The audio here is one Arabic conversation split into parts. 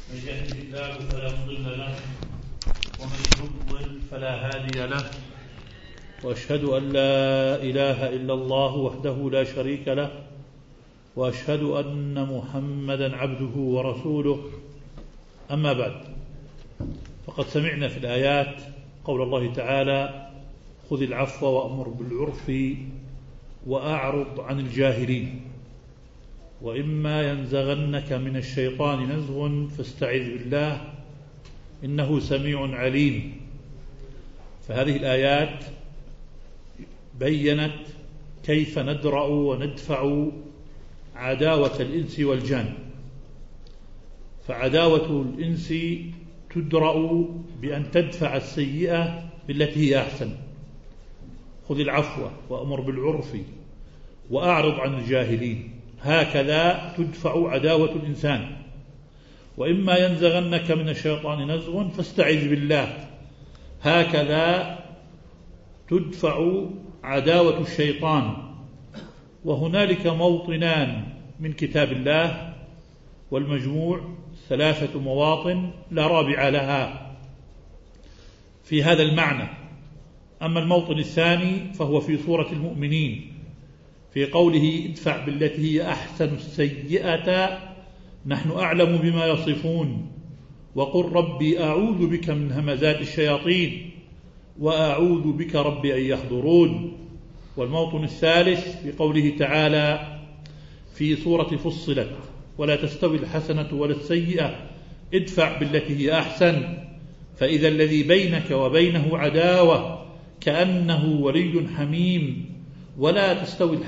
من يهده الله فلا مضل له ومن يضلل فلا هادي له، وأشهد أن لا إله إلا الله وحده لا شريك له، وأشهد أن محمدا عبده ورسوله. أما بعد، فقد سمعنا في الآيات قول الله تعالى: خذ العفو وأمر بالعرف وأعرض عن الجاهلين، وإما ينزغنك من الشيطان نزغ فاستعذ بالله إنه سميع عليم. فهذه الآيات بيّنت كيف ندرأ وندفع عداوة الإنس والجان. فعداوة الإنس تدرأ بأن تدفع السيئة بالتي هي أحسن. خذ العفو وأمر بالعرف وأعرض عن الجاهلين، هكذا تدفع عداوة الإنسان. وإما ينزغنك من الشيطان نزغ فاستعذ بالله، هكذا تدفع عداوة الشيطان. وهنالك موطنان من كتاب الله، والمجموع 3 مواطن لا رابع لها في هذا المعنى. أما الموطن الثاني فهو في سورة المؤمنين، في قوله: ادفع بالتي هي أحسن السيئة نحن أعلم بما يصفون، وقل ربي أعوذ بك من همزات الشياطين وأعوذ بك ربي أن يحضرون. والموطن الثالث في قوله تعالى في سورة فصلت: ولا تستوي الحسنة ولا السيئة ادفع بالتي هي أحسن فإذا الذي بينك وبينه عداوة كأنه ولي حميم ولا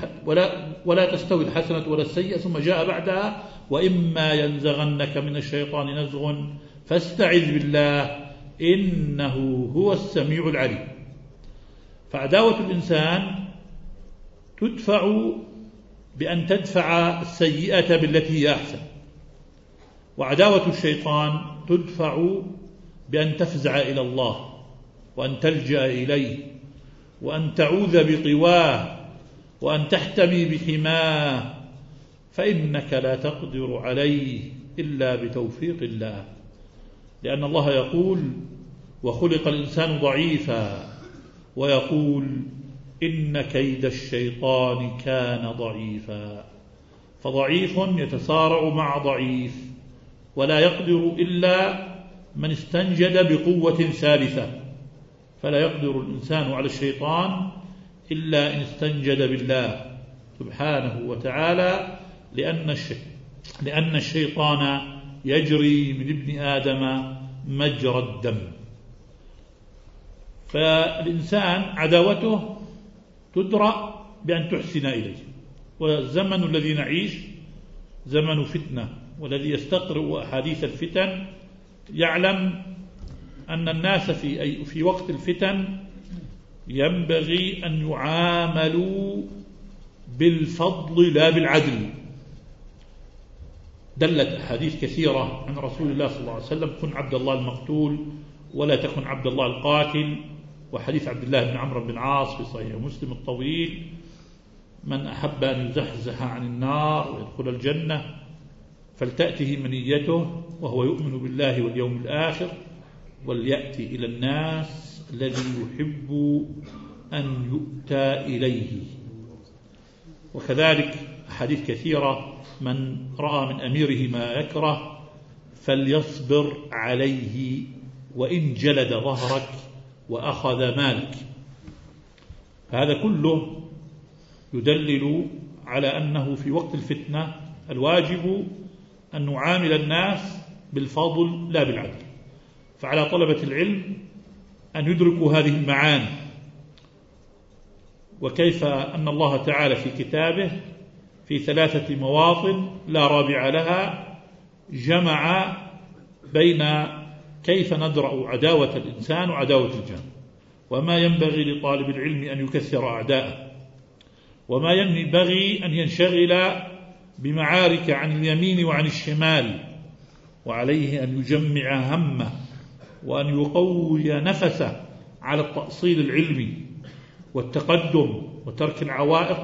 تستوي الحسنة ولا السيئة. ثم جاء بعدها: وإما ينزغنك من الشيطان نزغ فاستعذ بالله إنه هو السميع العليم. فعداوة الإنسان تدفع بأن تدفع السيئة بالتي هي أحسن، وعداوة الشيطان تدفع بأن تفزع إلى الله وأن تلجأ إليه وأن تعوذ بقواه وأن تحتمي بحماه، فإنك لا تقدر عليه إلا بتوفيق الله، لأن الله يقول: وخلق الإنسان ضعيفا، ويقول: إن كيد الشيطان كان ضعيفا. فضعيف يتصارع مع ضعيف، ولا يقدر إلا من استنجد بقوة ثالثة. فلا يقدر الإنسان على الشيطان إلا إن استنجد بالله سبحانه وتعالى، لأن الشيطان يجري من ابن آدم مجرى الدم. فالإنسان عداوته تدرأ بأن تحسن إليه. والزمن الذي نعيش زمن فتنة، والذي يستقرأ أحاديث الفتن يعلم أن الناس في وقت الفتن ينبغي أن يعاملوا بالفضل لا بالعدل. دلت أحاديث كثيرة عن رسول الله صلى الله عليه وسلم: كن عبد الله المقتول ولا تكن عبد الله القاتل. وحديث عبد الله بن عمرو بن عاص في صحيح مسلم الطويل: من أحب أن يزحزح عن النار ويدخل الجنة فلتأته منيته وهو يؤمن بالله واليوم الآخر وليأتي إلى الناس الذي يحب أن يؤتى إليه. وكذلك أحاديث كثيرة: من رأى من أميره ما يكره فليصبر عليه وإن جلد ظهرك وأخذ مالك. هذا كله يدلل على أنه في وقت الفتنة الواجب أن نعامل الناس بالفضل لا بالعدل. فعلى طلبة العلم أن يدركوا هذه المعاني، وكيف أن الله تعالى في كتابه في 3 مواطن لا رابع لها جمع بين كيف ندرأ عداوة الإنسان وعداوة الجان، وما ينبغي لطالب العلم أن يكثر أعداءه، وما ينبغي أن ينشغل بمعارك عن اليمين وعن الشمال، وعليه أن يجمع همه وأن يقوي نفسه على التأصيل العلمي والتقدم وترك العوائق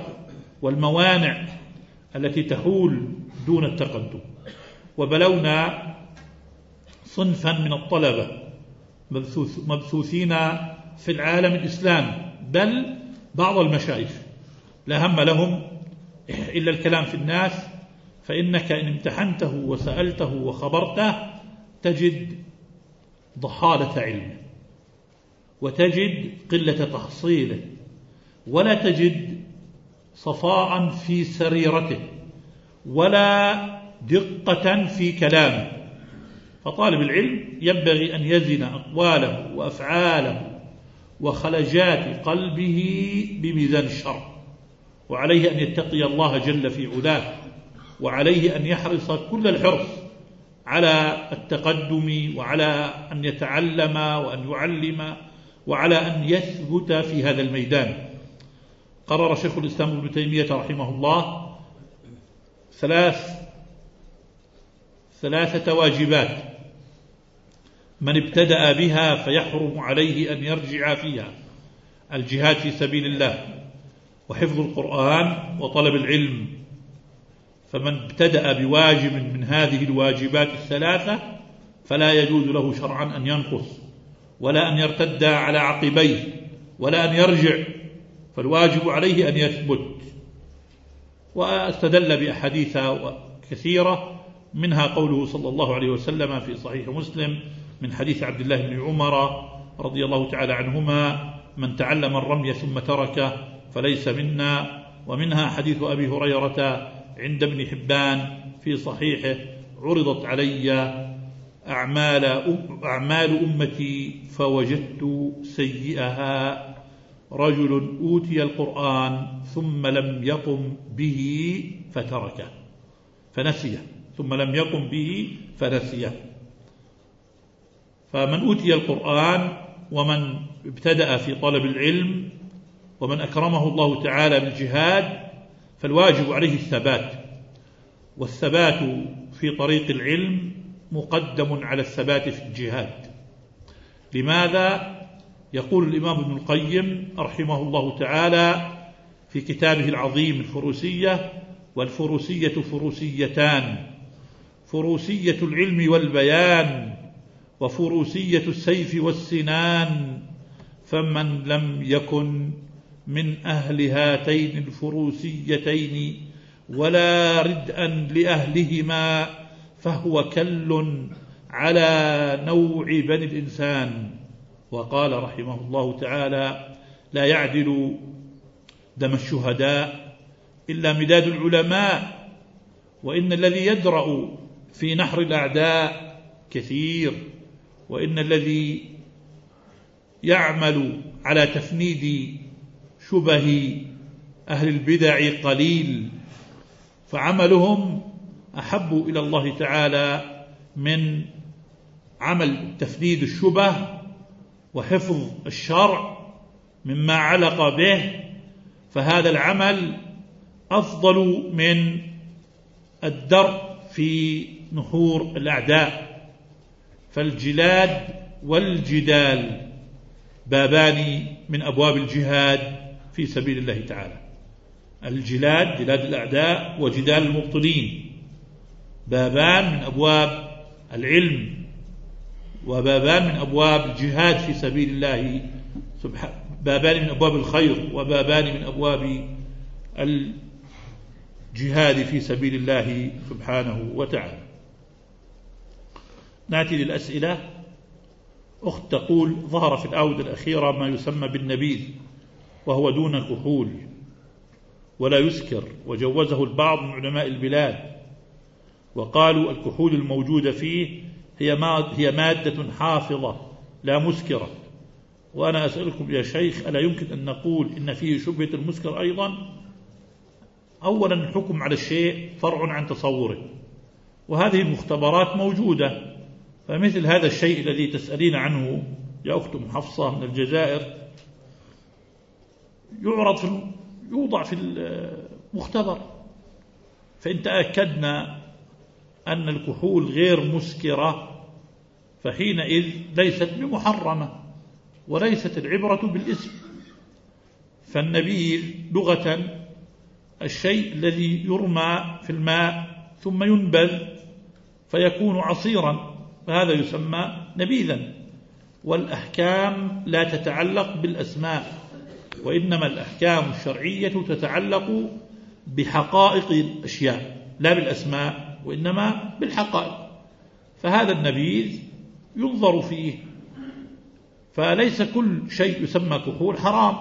والموانع التي تحول دون التقدم. وبلونا صنفا من الطلبة مبثوثين في العالم الإسلامي، بل بعض المشايخ لا هم لهم إلا الكلام في الناس، فإنك إن امتحنته وسألته وخبرته تجد ضحالة علمه، وتجد قلة تحصيله، ولا تجد صفاء في سريرته، ولا دقة في كلامه. فطالب العلم ينبغي أن يزن أقواله وأفعاله وخلجات قلبه بميزان الشرع، وعليه أن يتقي الله جل في علاه، وعليه أن يحرص كل الحرص على التقدم، وعلى أن يتعلم وأن يعلم، وعلى أن يثبت في هذا الميدان. قرر شيخ الإسلام ابن تيمية رحمه الله ثلاثة واجبات من ابتدأ بها فيحرم عليه أن يرجع فيها: الجهاد في سبيل الله، وحفظ القرآن، وطلب العلم. فمن ابتدأ بواجب من هذه الواجبات الثلاثة فلا يجوز له شرعا أن ينقص، ولا أن يرتد على عقبيه، ولا أن يرجع، فالواجب عليه أن يثبت. واستدل بأحاديث كثيرة، منها قوله صلى الله عليه وسلم في صحيح مسلم من حديث عبد الله بن عمر رضي الله تعالى عنهما: من تعلم الرمي ثم تركه فليس منا. ومنها حديث أبي هريرة عند ابن حبان في صحيحه: عرضت علي أعمال أمتي فوجدت سيئها رجل أوتي القرآن ثم لم يقم به فتركه فنسيه، ثم لم يقم به فنسيه. فمن أوتي القرآن ومن ابتدأ في طلب العلم ومن أكرمه الله تعالى بالجهاد فالواجب عليه الثبات، والثبات في طريق العلم مقدم على الثبات في الجهاد. لماذا؟ يقول الإمام ابن القيم رحمه الله تعالى في كتابه العظيم الفروسية: والفروسية فروسيتان: فروسية العلم والبيان، وفروسية السيف والسنان. فمن لم يكن من أهل هاتين الفروسيتين ولا ردءا لأهلهما فهو كل على نوع بني الإنسان. وقال رحمه الله تعالى: لا يعدل دم الشهداء إلا مداد العلماء، وإن الذي يدرأ في نحر الأعداء كثير، وإن الذي يعمل على تفنيد شبه أهل البدع قليل، فعملهم أحب إلى الله تعالى من عمل تفنيد الشبه وحفظ الشرع مما علق به، فهذا العمل أفضل من الدرء في نحور الأعداء. فالجلاد والجدال بابان من أبواب الجهاد في سبيل الله تعالى. الجلاد جلاد الأعداء، وجدال المبطلين، بابان من أبواب العلم، وبابان من أبواب الجهاد في سبيل الله سبحانه، بابان من أبواب الخير، وبابان من أبواب الجهاد في سبيل الله سبحانه وتعالى. نأتي للأسئلة. أخت تقول: ظهر في الآونة الأخيرة ما يسمى بالنبيذ، وهو دون كحول ولا يسكر، وجوزه البعض من علماء البلاد، وقالوا الكحول الموجودة فيه هي مادة حافظة لا مسكرة. وأنا أسألكم يا شيخ: ألا يمكن أن نقول إن فيه شبهة المسكر أيضا؟ أولا الحكم على الشيء فرع عن تصوره، وهذه المختبرات موجودة، فمثل هذا الشيء الذي تسألين عنه يا أخت محفصة من الجزائر يوضع في المختبر، فإن تأكدنا أن الكحول غير مسكرة فحينئذ ليست بمحرمة، وليست العبرة بالاسم. فالنبيذ لغة الشيء الذي يرمى في الماء ثم ينبذ فيكون عصيرا، فهذا يسمى نبيذا. والأحكام لا تتعلق بالأسماء، وإنما الأحكام الشرعية تتعلق بحقائق الأشياء لا بالأسماء وإنما بالحقائق. فهذا النبيذ ينظر فيه، فليس كل شيء يسمى كحول حرام.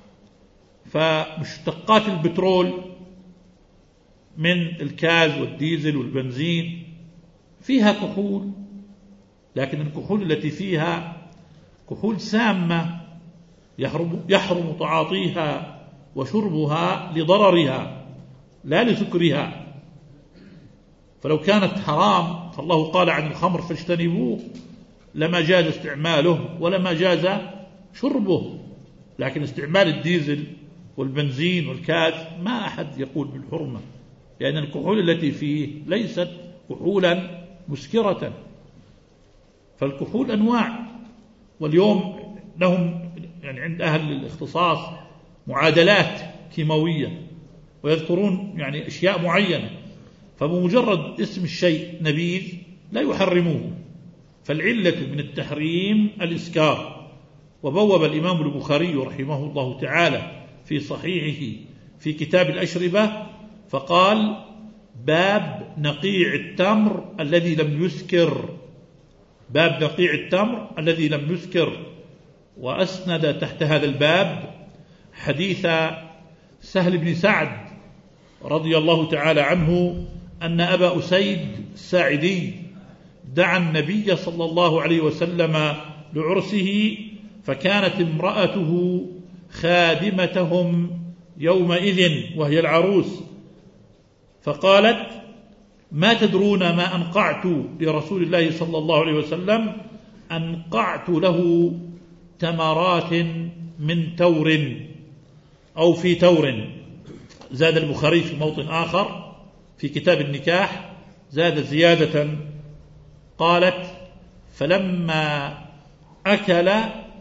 فمشتقات البترول من الكاز والديزل والبنزين فيها كحول، لكن الكحول التي فيها كحول سامة يحرم تعاطيها وشربها لضررها لا لسكرها. فلو كانت حرام فالله قال عن الخمر فاجتنبوه لما جاز استعماله ولما جاز شربه. لكن استعمال الديزل والبنزين والكاز ما أحد يقول بالحرمة، لأن الكحول التي فيه ليست كحولا مسكرة. فالكحول أنواع، واليوم لهم يعني عند أهل الاختصاص معادلات كيماوية ويذكرون يعني أشياء معينة، فبمجرد اسم الشيء نبيذ لا يحرموه. فالعلة من التحريم الإسكار. وبوب الإمام البخاري رحمه الله تعالى في صحيحه في كتاب الأشربة فقال: باب نقيع التمر الذي لم يسكر. باب نقيع التمر الذي لم يسكر. وأسند تحت هذا الباب حديث سهل بن سعد رضي الله تعالى عنه أن أبا أسيد الساعدي دعا النبي صلى الله عليه وسلم لعرسه، فكانت امرأته خادمتهم يومئذ وهي العروس، فقالت: ما تدرون ما أنقعت لرسول الله صلى الله عليه وسلم؟ أنقعت له تمرات من تور أو في تور. زاد البخاري في موطن آخر في كتاب النكاح زاد زيادة قالت: فلما أكل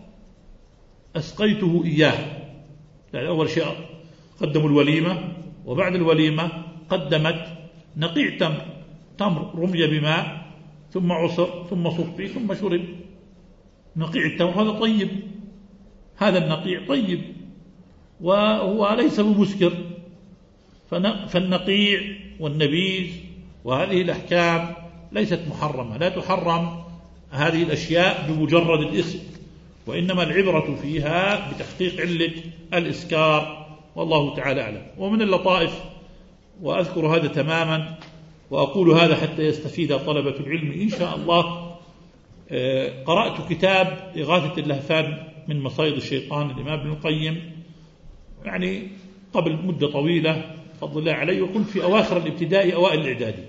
أسقيته إياه. يعني أول شيء قدموا الوليمة، وبعد الوليمة قدمت نقيع تمر رمي بماء ثم عصر ثم صفي ثم شرب. نقيع التمر هذا طيب، هذا النقيع طيب وهو ليس بمسكر. فالنقيع والنبيذ وهذه الأحكام ليست محرمة، لا تحرم هذه الأشياء بمجرد الاسم، وإنما العبرة فيها بتحقيق علة الإسكار، والله تعالى أعلم. ومن اللطائف، وأذكر هذا تماما وأقول هذا حتى يستفيد طلبة العلم إن شاء الله، قرأت كتاب إغاثة اللهفان من مصايد الشيطان الإمام ابن القيم يعني قبل مدة طويلة فضل الله عليه، وكنت في أواخر الابتدائي أوائل الإعدادي.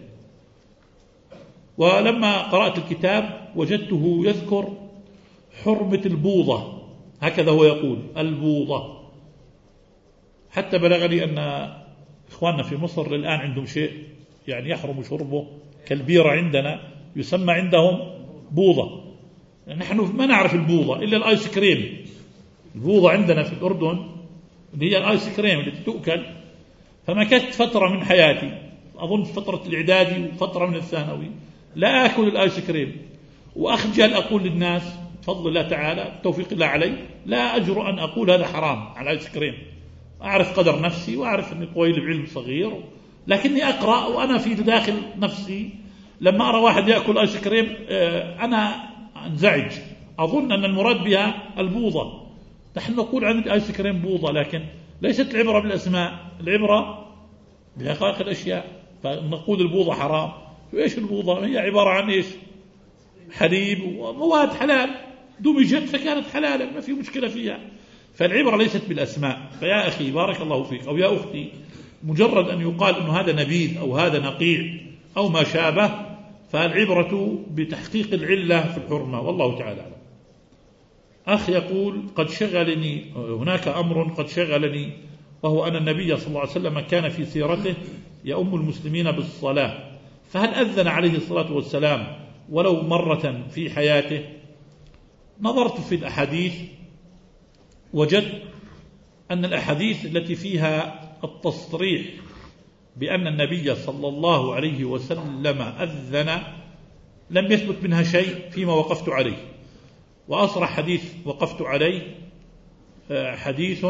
ولما قرأت الكتاب وجدته يذكر حرمة البوضة، هكذا هو يقول البوضة، حتى بلغني أن إخواننا في مصر الآن عندهم شيء يعني يحرم شربه كالبيرة عندنا يسمى عندهم بوضة. نحن ما نعرف البوضة إلا الآيس كريم. البوضة عندنا في الأردن اللي هي الآيس كريم اللي تؤكل. فما كانت فترة من حياتي أظن فترة الإعدادي وفترة من الثانوي لا أكل الآيس كريم، وأخجل أقول للناس بفضل الله تعالى توفيق الله علي لا أجرؤ أن أقول هذا حرام على الآيس كريم. أعرف قدر نفسي وأعرف أني طويل بعلم صغير، لكني أقرأ وأنا في داخل نفسي لما أرى واحد يأكل آيس كريم أنا أنزعج، أظن أن المراد بها البوضة. نحن نقول عن الآيس كريم بوضة، لكن ليست العبرة بالأسماء، العبرة بحقائق الأشياء. فنقول البوضة حرام، وإيش البوضة؟ هي عبارة عن إيش؟ حليب ومواد حلال دمجت فكانت حلالا، ما في مشكلة فيها. فالعبرة ليست بالأسماء. فيا أخي بارك الله فيك أو يا أختي، مجرد أن يقال أنه هذا نبيذ أو هذا نقيع أو ما شابه، فالعبرة بتحقيق العلة في الحرمة، والله تعالى أعلم. أخ يقول: قد شغلني هناك أمر قد شغلني، وهو أن النبي صلى الله عليه وسلم كان في سيرته يؤم المسلمين بالصلاة، فهل أذن عليه الصلاة والسلام ولو مرة في حياته؟ نظرت في الأحاديث وجدت أن الأحاديث التي فيها التصريح بأن النبي صلى الله عليه وسلم أذن لم يثبت منها شيء فيما وقفت عليه. وأصرح حديث وقفت عليه حديث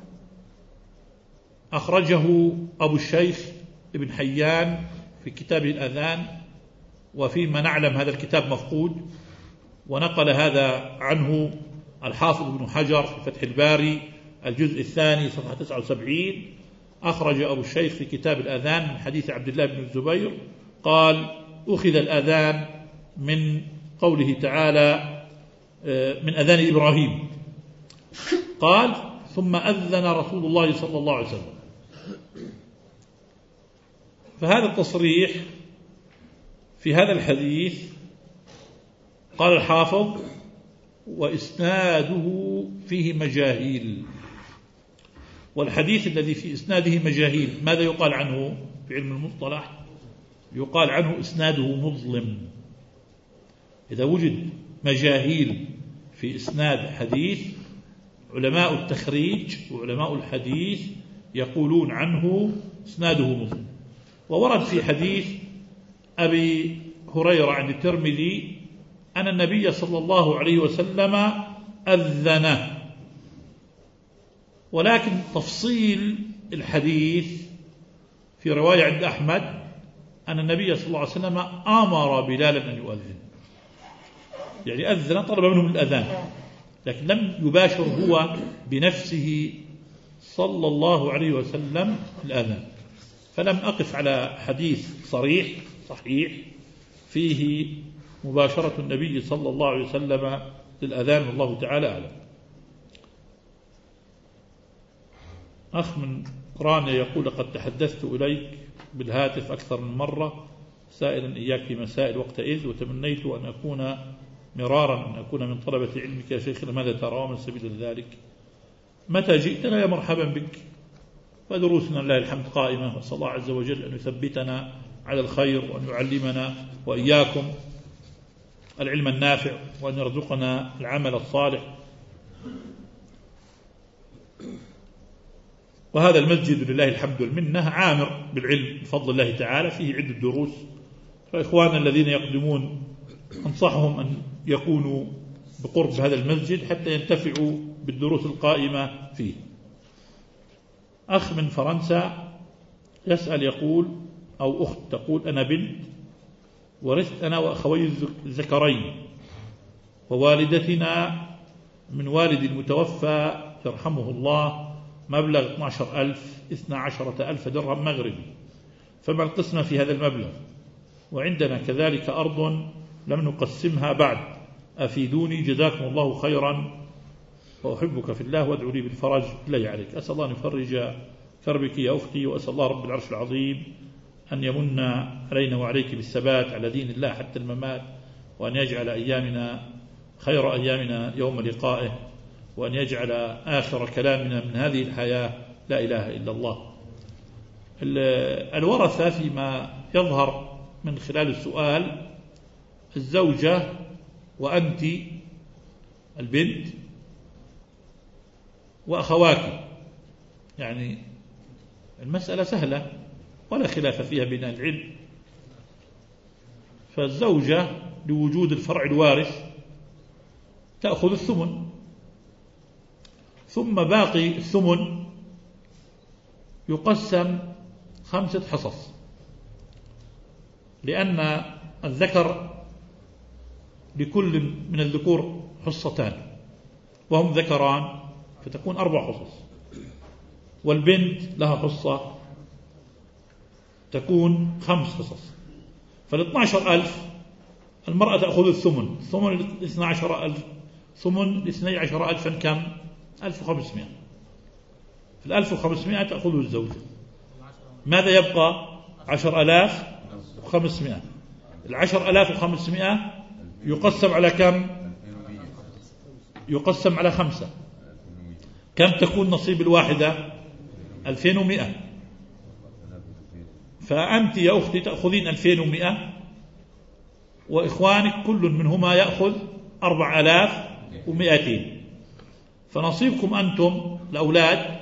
أخرجه أبو الشيخ ابن حيان في كتابه الأذان، وفيما نعلم هذا الكتاب مفقود، ونقل هذا عنه الحافظ ابن حجر في فتح الباري الجزء الثاني صفحة 79. أخرج أبو الشيخ في كتاب الأذان من حديث عبد الله بن الزبير قال: أخذ الأذان من قوله تعالى من أذان إبراهيم، قال: ثم أذن رسول الله صلى الله عليه وسلم. فهذا التصريح في هذا الحديث قال الحافظ: وإسناده فيه مجاهيل. والحديث الذي في إسناده مجاهيل ماذا يقال عنه في علم المصطلح؟ يقال عنه إسناده مظلم. إذا وجد مجاهيل في إسناد حديث، علماء التخريج وعلماء الحديث يقولون عنه إسناده مظلم. وورد في حديث أبي هريرة عند الترمذي أن النبي صلى الله عليه وسلم أذن، ولكن تفصيل الحديث في رواية عند أحمد أن النبي صلى الله عليه وسلم أمر بلالا أن يؤذن، يعني أذن، طلب منهم الأذان، لكن لم يباشر هو بنفسه صلى الله عليه وسلم الأذان. فلم أقف على حديث صحيح فيه مباشرة النبي صلى الله عليه وسلم للأذان، والله تعالى أعلم. أخ من أوكرانيا يقول: لقد تحدثت إليك بالهاتف أكثر من مرة سائلا إياك في مسائل وقتئذ، وتمنيت أن أكون من طلبة علمك يا شيخنا، ماذا ترى ومن سبيل ذلك؟ متى جئتنا يا مرحبا بك، ودروسنا لله الحمد قائمة، وأسأل الله عز وجل أن يثبتنا على الخير، وأن يعلمنا وإياكم العلم النافع، وأن يرزقنا العمل الصالح. وهذا المسجد لله الحمد والمنة عامر بالعلم بفضل الله تعالى، فيه عدة دروس، فإخواننا الذين يقدمون أنصحهم أن يكونوا بقرب هذا المسجد حتى ينتفعوا بالدروس القائمة فيه. أخ من فرنسا يسأل يقول، أو أخت تقول: أنا بنت ورثت أنا وأخوي الذكرين ووالدتنا من والدي المتوفى يرحمه الله مبلغ 12,000 درهم مغربي، فما القسمة في هذا المبلغ؟ وعندنا كذلك أرض لم نقسمها بعد، أفيدوني جزاكم الله خيرا، وأحبك في الله وادعوا لي بالفرج بالله عليك. أسأل الله أن يفرج كربك يا أختي، وأسأل الله رب العرش العظيم أن يمن علينا وعليك بالثبات على دين الله حتى الممات، وأن يجعل أيامنا خير أيامنا يوم لقائه، وأن يجعل آخر كلامنا من هذه الحياة لا إله إلا الله. الورثة فيما يظهر من خلال السؤال: الزوجة وأنت البنت وأخواك، يعني المسألة سهلة ولا خلاف فيها بين العلم. فالزوجة لوجود الفرع الوارث تأخذ الثمن، ثم باقي الثمن يقسم 5 حصص، لأن الذكر لكل من الذكور حصتان وهم ذكران، فتكون 4 حصص، والبنت لها حصة تكون 5 حصص. فال12,000 المرأة تأخذ الثمن، ثمن 12,000 كم؟ 1500. في 1500 تأخذه الزوجة، ماذا يبقى؟ 10,500. 10,500 يقسم على كم؟ يقسم على 5. كم تكون نصيب الواحدة؟ 2100. فأنت يا أختي تأخذين 2100، وإخوانك كل منهما يأخذ 4200. فنصيبكم أنتم الأولاد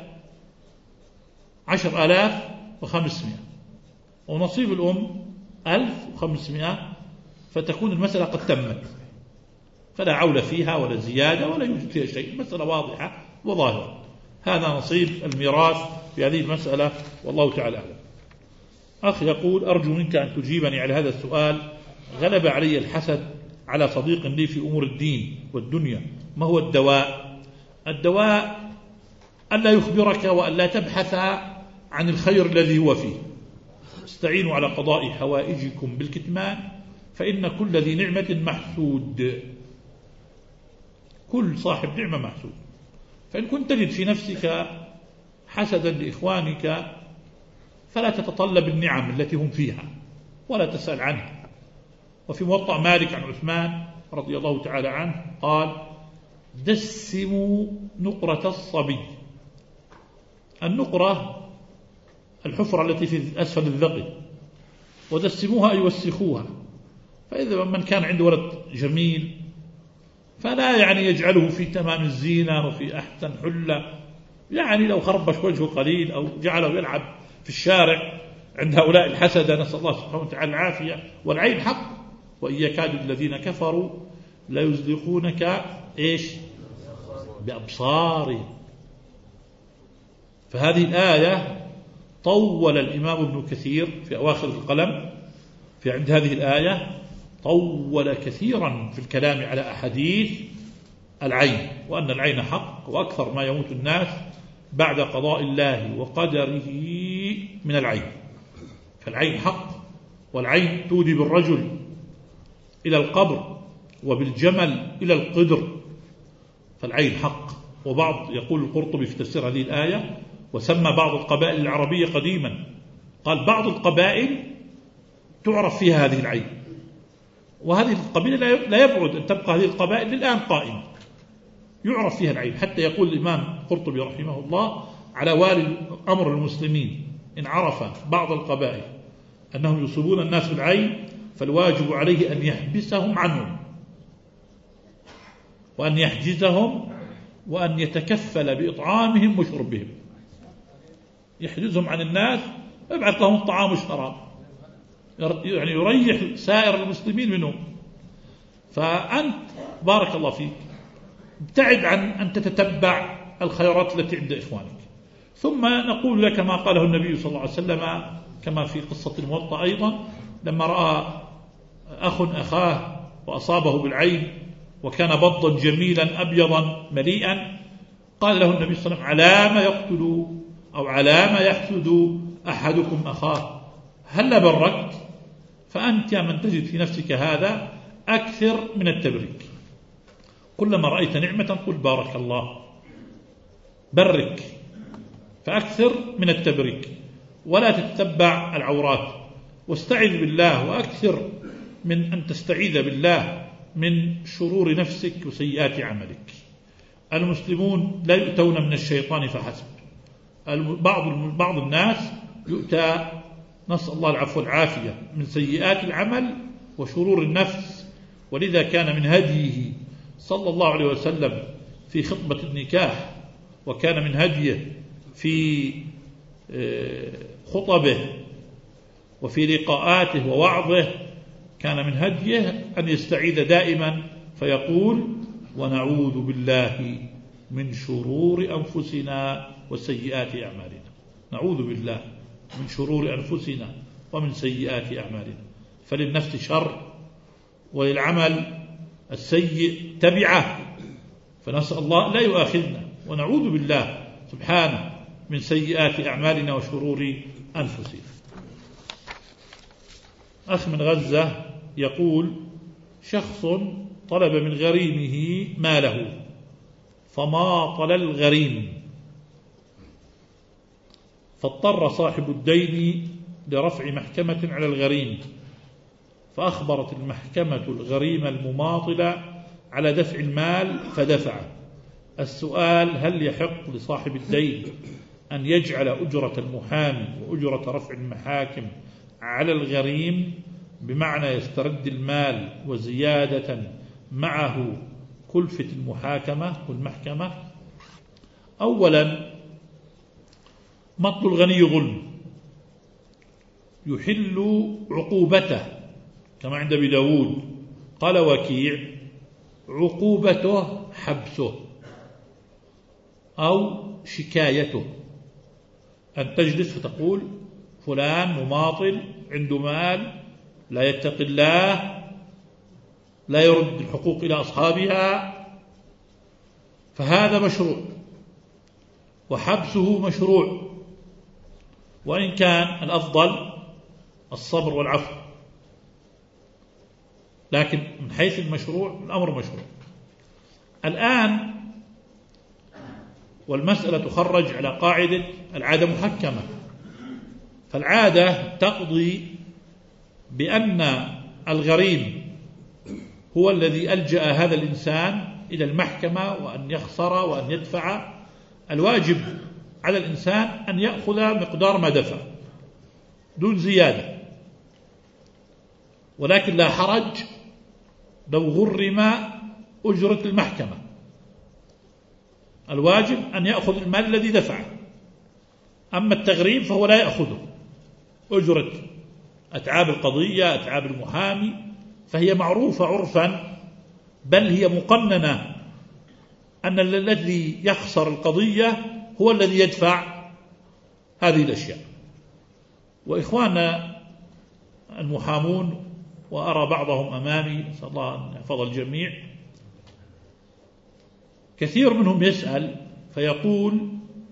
10,500، ونصيب الأم 1500، فتكون المسألة قد تمت، فلا عول فيها ولا زيادة ولا يوجد فيها شيء، المسألة واضحة وظاهرة. هذا نصيب الميراث في هذه المسألة، والله تعالى أعلم. أخ يقول: أرجو منك أن تجيبني على هذا السؤال. غلب علي الحسد على صديق لي في أمور الدين والدنيا، ما هو الدواء؟ الدواء ألا يخبرك وألا تبحث عن الخير الذي هو فيه. استعينوا على قضاء حوائجكم بالكتمان، فإن كل ذي نعمة محسود، كل صاحب نعمة محسود. فإن كنت تجد في نفسك حسدا لإخوانك فلا تتطلب النعم التي هم فيها ولا تسأل عنها. وفي موطأ مالك عن عثمان رضي الله تعالى عنه قال: دسموا نقرة الصبي. النقرة الحفرة التي في أسفل الذقن، ودسموها أي وسخوها. فإذا من كان عنده ولد جميل فلا يجعله في تمام الزينة وفي أحسن حلة، لو خربش وجهه قليل أو جعله يلعب في الشارع عند هؤلاء الحسدة، نسأل الله سبحانه وتعالى العافية. والعين حق، وإن يكاد الذين كفروا لا يزلقونك بأبصارهم. فهذه الآية طول الإمام ابن كثير في أواخر القلم في عند هذه الآية، طول كثيرا في الكلام على أحاديث العين، وأن العين حق، وأكثر ما يموت الناس بعد قضاء الله وقدره من العين. فالعين حق، والعين تودي بالرجل إلى القبر وبالجمل إلى القدر، فالعين حق. وبعض يقول القرطبي في تفسير هذه الآية: وسمى بعض القبائل العربية قديما، قال بعض القبائل تعرف فيها هذه العين، وهذه القبيلة لا يبعد أن تبقى هذه القبائل للآن قائمة يعرف فيها العين. حتى يقول الإمام القرطبي رحمه الله: على والي أمر المسلمين إن عرف بعض القبائل أنهم يصيبون الناس بالعين فالواجب عليه أن يحبسهم عنهم، وأن يحجزهم، وأن يتكفل بإطعامهم وشربهم. يحجزهم عن الناس ويبعث لهم الطعام والشراب، يريح سائر المسلمين منهم. فأنت بارك الله فيك ابتعد عن أن تتتبع الخيرات التي عند إخوانك. ثم نقول لك ما قاله النبي صلى الله عليه وسلم كما في قصة الموطأ أيضا، لما رأى أخ أخاه وأصابه بالعين وكان بضا جميلا أبيضا مليئا، قال له النبي صلى الله عليه وسلم: على ما يقتل أو على ما يحسد أحدكم أخاه، هل بركت؟ فأنت يا من تجد في نفسك هذا أكثر من التبريك. كلما رأيت نعمة قل بارك الله، برك، فأكثر من التبريك، ولا تتبع العورات، واستعذ بالله، وأكثر من أن تستعيذ بالله من شرور نفسك وسيئات عملك. المسلمون لا يؤتون من الشيطان فحسب، بعض الناس يؤتى، نسأل الله العفو والعافية، من سيئات العمل وشرور النفس. ولذا كان من هديه صلى الله عليه وسلم في خطبة النكاح، وكان من هديه في خطبه وفي لقاءاته ووعظه، كان من هديه أن يستعيذ دائما فيقول: ونعوذ بالله من شرور أنفسنا وسيئات أعمالنا. نعوذ بالله من شرور أنفسنا ومن سيئات أعمالنا. فللنفس شر وللعمل السيء تبعه، فنسأل الله لا يؤاخذنا، ونعوذ بالله سبحانه من سيئات أعمالنا وشرور أنفسنا. أخ من غزة يقول: شخص طلب من غريمه ماله فماطل الغريم، فاضطر صاحب الدين لرفع محكمة على الغريم، فأخبرت المحكمة الغريم المماطل على دفع المال فدفع. السؤال: هل يحق لصاحب الدين أن يجعل أجرة المحامي وأجرة رفع المحاكم على الغريم، بمعنى يسترد المال وزيادة معه كلفة المحاكمة والمحكمة؟ أولا، مطل الغني ظلم يحل عقوبته كما عند أبي داود. قال وكيع عقوبته حبسه أو شكايته، أن تجلس فتقول فلان مماطل، عنده مال، لا يتقي الله، لا يرد الحقوق إلى أصحابها، فهذا مشروع وحبسه مشروع، وإن كان الأفضل الصبر والعفو، لكن من حيث المشروع الأمر مشروع. الآن والمسألة تخرج على قاعدة العادة محكمة، فالعادة تقضي بأن الغريم هو الذي ألجأ هذا الإنسان إلى المحكمة وأن يخسر وأن يدفع. الواجب على الإنسان أن يأخذ مقدار ما دفع دون زيادة، ولكن لا حرج لو غرم أجرة المحكمة. الواجب أن يأخذ المال الذي دفعه، أما التغريم فهو لا يأخذه. أجرة أتعاب القضية، أتعاب المحامي، فهي معروفة عرفا، بل هي مقننة أن الذي يخسر القضية هو الذي يدفع هذه الأشياء. وإخواننا المحامون، وأرى بعضهم أمامي، نسأل الله أن يحفظ الجميع، كثير منهم يسأل فيقول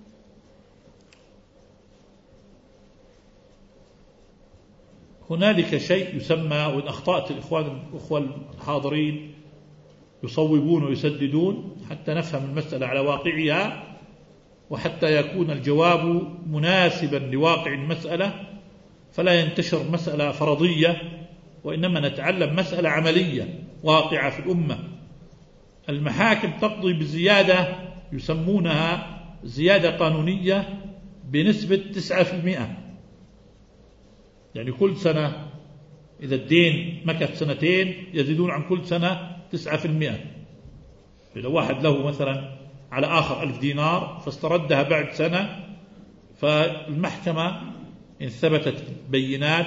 هنالك شيء يسمى، وإن أخطأت الإخوة الحاضرين يصوبون ويسددون حتى نفهم المسألة على واقعها، وحتى يكون الجواب مناسبا لواقع المسألة، فلا ينتشر مسألة فرضية، وإنما نتعلم مسألة عملية واقعة في الأمة. المحاكم تقضي بزيادة يسمونها زيادة قانونية بنسبة 9%، يعني كل سنة إذا الدين مكث سنتين يزيدون عن كل سنة 9%. إذا واحد له مثلا على آخر 1000 دينار فاستردها بعد سنة، فالمحكمة إن ثبتت بينات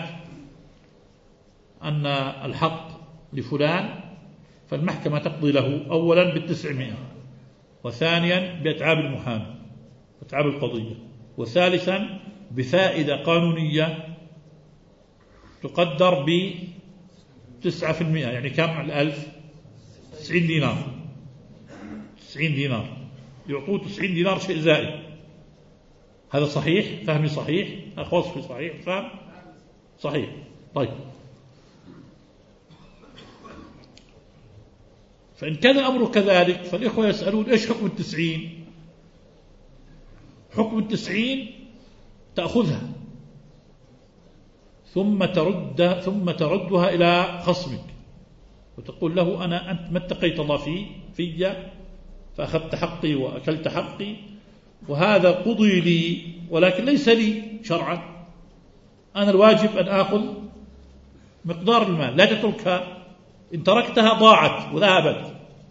أن الحق لفلان فالمحكمة تقضي له أولا بال900، وثانيا بأتعاب المحامي أتعاب القضية، وثالثا بفائدة قانونية تقدر ب9%. يعني كم على 1000؟ 90 دينار. 90 دينار يعطوه 90 دينار شيء زائد. هذا صحيح؟ فهمي صحيح؟ وصفي صحيح؟ فهم صحيح. طيب، فإن كان الأمر كذلك فالإخوة يسألون إيش حكم 90؟ حكم 90 تأخذها ثم تردها إلى خصمك وتقول له أنت ما اتقيت الله في فأخذت حقي وأكلت حقي، وهذا قضي لي ولكن ليس لي شرعا. أنا الواجب أن آخذ مقدار المال، لا تتركها، إن تركتها ضاعت وذهبت.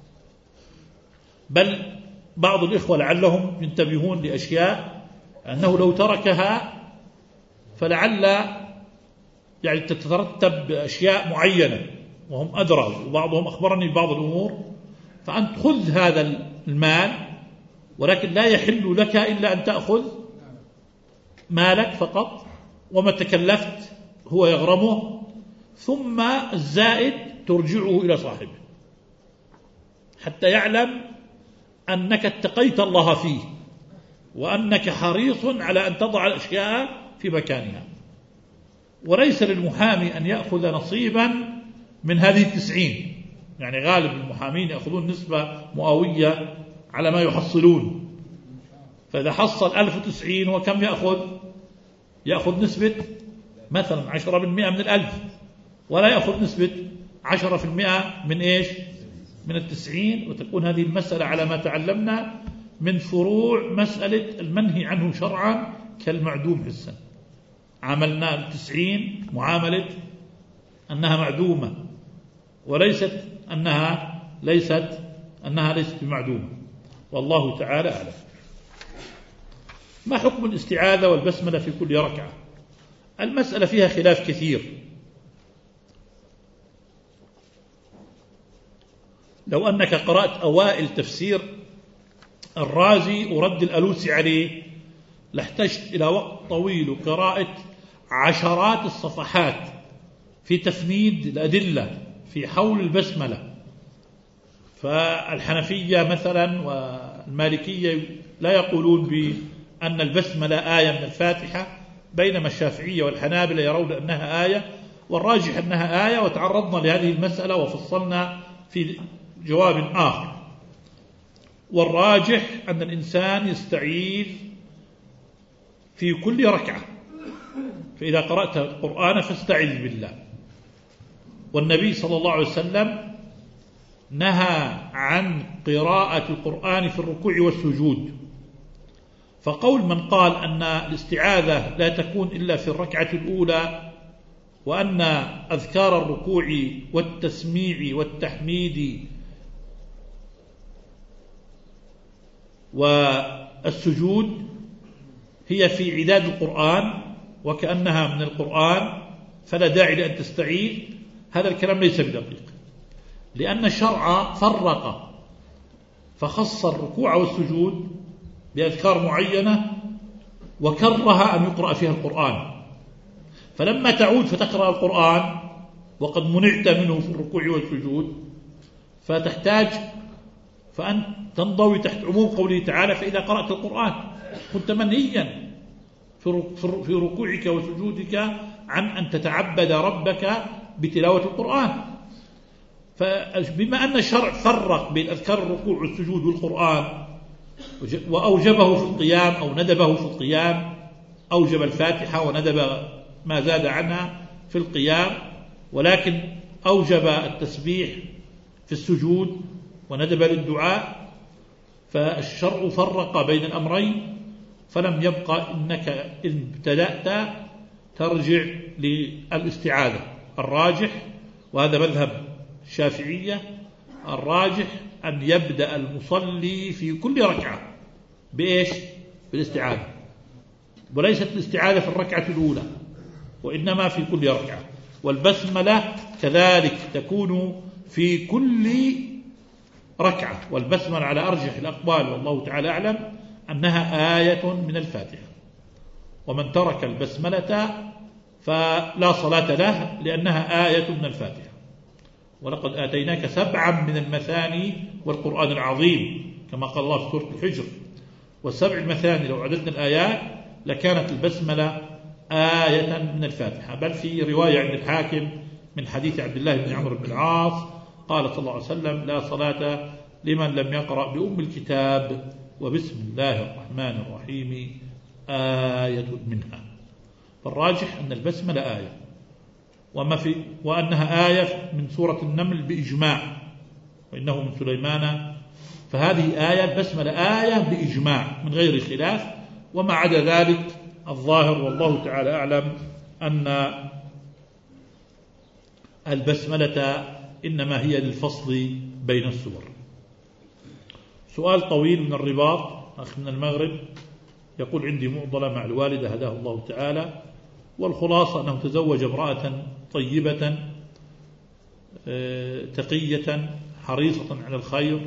بل بعض الإخوة لعلهم ينتبهون لأشياء أنه لو تركها فلعل يعني تترتب أشياء معينة وهم أدرى، وبعضهم أخبرني ببعض الأمور. فأنت خذ هذا المال، ولكن لا يحل لك إلا أن تأخذ مالك فقط، وما تكلفت هو يغرمه، ثم الزائد ترجعه إلى صاحبه حتى يعلم أنك اتقيت الله فيه وأنك حريص على أن تضع الأشياء في مكانها. وليس للمحامي أن يأخذ نصيبا من هذه 90، يعني غالب المحامين يأخذون نسبة مئوية على ما يحصلون. فإذا حصل 1090 وكم يأخذ نسبة مثلا 10% من 1000، ولا يأخذ نسبة 10% من إيش؟ من 90. وتكون هذه المسألة على ما تعلمنا من فروع مسألة المنهي عنه شرعا كالمعدوم حسا. عملنا 90 معاملة أنها معدومة، وليست أنها ليست بمعدومة. والله تعالى أعلم. ما حكم الاستعاذة والبسملة في كل ركعة؟ المسألة فيها خلاف كثير، لو أنك قرأت أوائل تفسير الرازي ورد الألوسي عليه لاحتجت إلى وقت طويل وقراءة عشرات الصفحات في تفنيد الأدلة في حول البسملة. فالحنفية مثلا والمالكية لا يقولون بأن البسملة آية من الفاتحة، بينما الشافعية والحنابلة يرون أنها آية، والراجح أنها آية. وتعرضنا لهذه المسألة وفصلنا في جواب آخر. والراجح أن الإنسان يستعيذ في كل ركعة، فإذا قرأت القرآن فاستعذ بالله. والنبي صلى الله عليه وسلم نهى عن قراءة القرآن في الركوع والسجود. فقول من قال أن الاستعاذة لا تكون إلا في الركعة الأولى، وأن أذكار الركوع والتسميع والتحميد والسجود هي في عداد القرآن وكأنها من القرآن فلا داعي لأن تستعيذ، هذا الكلام ليس بدقيق، لأن الشرع فرق فخص الركوع والسجود بأذكار معينة وكره أن يقرأ فيها القرآن. فلما تعود فتقرأ القرآن وقد منعت منه في الركوع والسجود فتحتاج فأن تنضوي تحت عموم قوله تعالى: فإذا قرأت القرآن كنت منهيا في ركوعك وسجودك عن أن تتعبد ربك بتلاوة القرآن. فبما أن الشرع فرق بين أذكار الركوع والسجود والقرآن وأوجبه في القيام أو ندبه في القيام، أوجب الفاتحة وندب ما زاد عنها في القيام، ولكن أوجب التسبيح في السجود وندب للدعاء، فالشرع فرق بين الأمرين، فلم يبقى إنك إن ابتدأت ترجع للاستعاذة. الراجح، وهذا مذهب الشافعية، الراجح أن يبدأ المصلي في كل ركعة بإيش؟ بالاستعاذة، وليست الاستعاذة في الركعة الأولى، وإنما في كل ركعة. والبسملة كذلك تكون في كل ركعة، والبسملة على أرجح الأقوال والله تعالى أعلم أنها آية من الفاتحة. ومن ترك البسملة فلا صلاة له لأنها آية من الفاتحة. ولقد آتيناك 7 من المثاني والقرآن العظيم كما قال الله في سورة الحجر، والسبع المثاني لو عددنا الآيات لكانت البسملة آية من الفاتحة. بل في رواية عند الحاكم من حديث عبد الله بن عمرو بن العاص قال صلى الله عليه وسلم: لا صلاة لمن لم يقرأ بأم الكتاب وبسم الله الرحمن الرحيم آية منها. فالراجح أن البسملة آية، وأنها آية من سورة النمل بإجماع، وإنه من سليمان، فهذه آية البسملة آية بإجماع من غير خلاف. وما عدا ذلك الظاهر والله تعالى أعلم أن البسملة إنما هي للفصل بين السور. سؤال طويل من الرباط، أخ من المغرب، يقول: عندي معضلة مع الوالدة هداه الله تعالى، والخلاصة أنه تزوج امرأة طيبة تقية حريصة على الخير،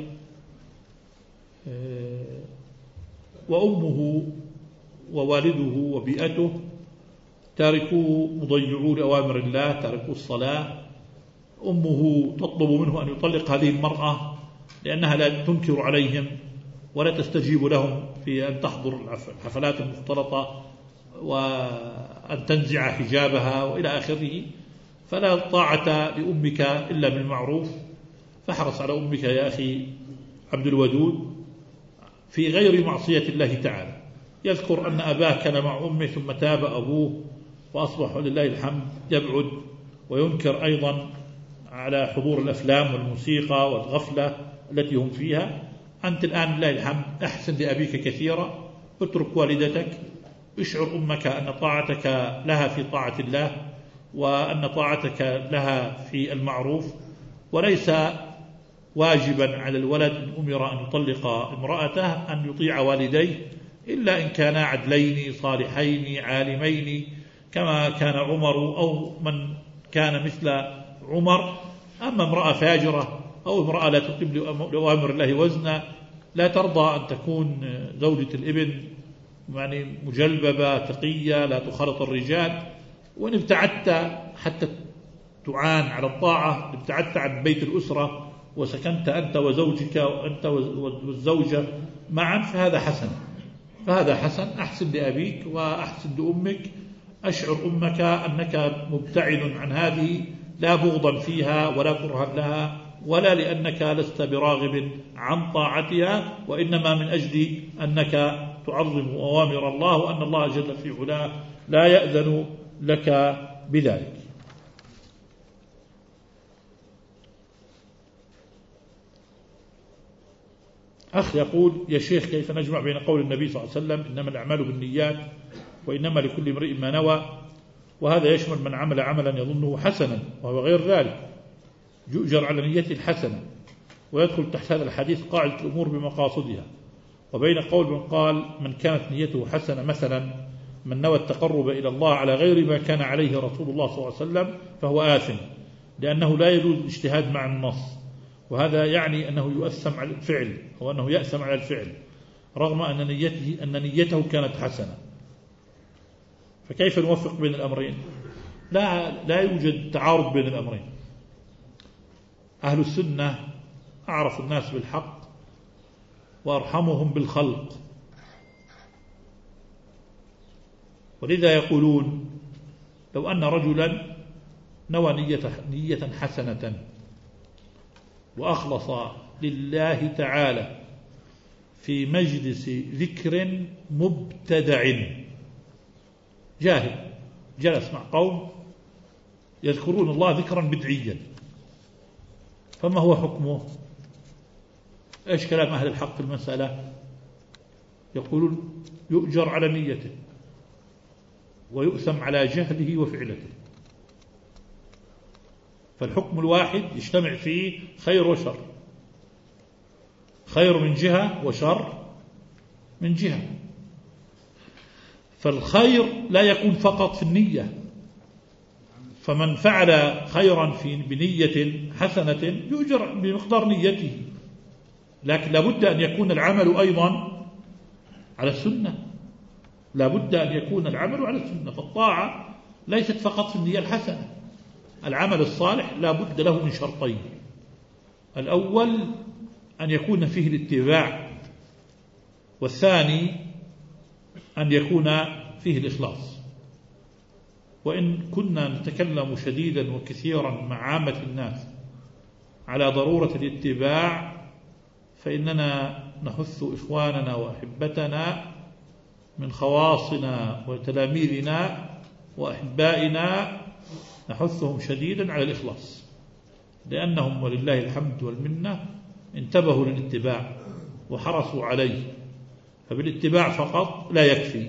وأمه ووالده وبيئته تاركوه مضيعون أوامر الله، تاركوا الصلاة. أمه تطلب منه أن يطلق هذه المرأة لأنها لا تنكر عليهم ولا تستجيب لهم في أن تحضر الحفلات المختلطة وأن تنزع حجابها وإلى آخره، فلا طاعة لأمك إلا بالمعروف. فاحرص على أمك يا أخي عبد الودود في غير معصية الله تعالى. يذكر أن أباه كان مع أمه ثم تاب أبوه وأصبح لله الحمد يبعد وينكر أيضا على حضور الأفلام والموسيقى والغفلة التي هم فيها. أنت الآن لله الحمد أحسن لأبيك كثيرا، اترك والدتك، اشعر أمك أن طاعتك لها في طاعة الله وأن طاعتك لها في المعروف، وليس واجبا على الولد إن أمر أن يطلق امرأته أن يطيع والديه إلا إن كانا عدلين صالحين عالمين كما كان عمر أو من كان مثل عمر. أما امرأة فاجرة أو امرأة لا تقيم لأوامر الله وزنا، لا ترضى أن تكون زوجة الابن يعني مجلببة تقية لا تخالط الرجال، وإن ابتعدت حتى تعان على الطاعة، ابتعدت عن بيت الأسرة وسكنت أنت وزوجك وأنت والزوجة معا، فهذا حسن. أحسن لأبيك وأحسن لأمك، أشعر أمك أنك مبتعد عن هذه، لا بغضا فيها ولا كرها لها، ولا لأنك لست براغب عن طاعتها، وإنما من أجل أنك تعظم أوامر الله، وأن الله جل في علاه لا يأذن لك بذلك. أخ يقول: يا شيخ، كيف نجمع بين قول النبي صلى الله عليه وسلم إنما الأعمال بالنيات وإنما لكل امرئ ما نوى، وهذا يشمل من عمل عملا يظنه حسنا وهو غير ذلك يؤجر على نيته الحسنة، ويدخل تحت هذا الحديث قاعدة الأمور بمقاصدها، وبين قول من قال من كانت نيته حسنة، مثلا من نوى التقرب إلى الله على غير ما كان عليه رسول الله صلى الله عليه وسلم فهو آثم، لأنه لا يجوز الاجتهاد مع النص، وهذا يعني أنه يؤثم على الفعل أو أنه يأثم على الفعل رغم أن نيته كانت حسنة. فكيف نوفق بين الأمرين؟ لا يوجد تعارض بين الأمرين. أهل السنة أعرف الناس بالحق وأرحمهم بالخلق، ولذا يقولون لو أن رجلا نوى نية حسنة وأخلص لله تعالى في مجلس ذكر مبتدع، جاهل جلس مع قوم يذكرون الله ذكرا بدعيا، فما هو حكمه؟ إيش كلام أهل الحق في المسألة؟ يقولون يؤجر على نيته ويؤثم على جهله وفعلته، فالحكم الواحد يجتمع فيه خير وشر، خير من جهة وشر من جهة. فالخير لا يكون فقط في النية، فمن فعل خيرا بنية حسنة يؤجر بمقدار نيته، لكن لابد أن يكون العمل أيضا على السنة، لابد أن يكون العمل على السنة. فالطاعة ليست فقط في النية الحسنة، العمل الصالح لابد له من شرطين: الأول أن يكون فيه الاتباع، والثاني أن يكون فيه الإخلاص. وإن كنا نتكلم شديدا وكثيرا مع عامة الناس على ضرورة الاتباع، فإننا نحث إخواننا وأحبتنا من خواصنا وتلاميذنا وأحبائنا، نحثهم شديدا على الإخلاص، لأنهم ولله الحمد والمنة انتبهوا للاتباع وحرصوا عليه. فبالاتباع فقط لا يكفي،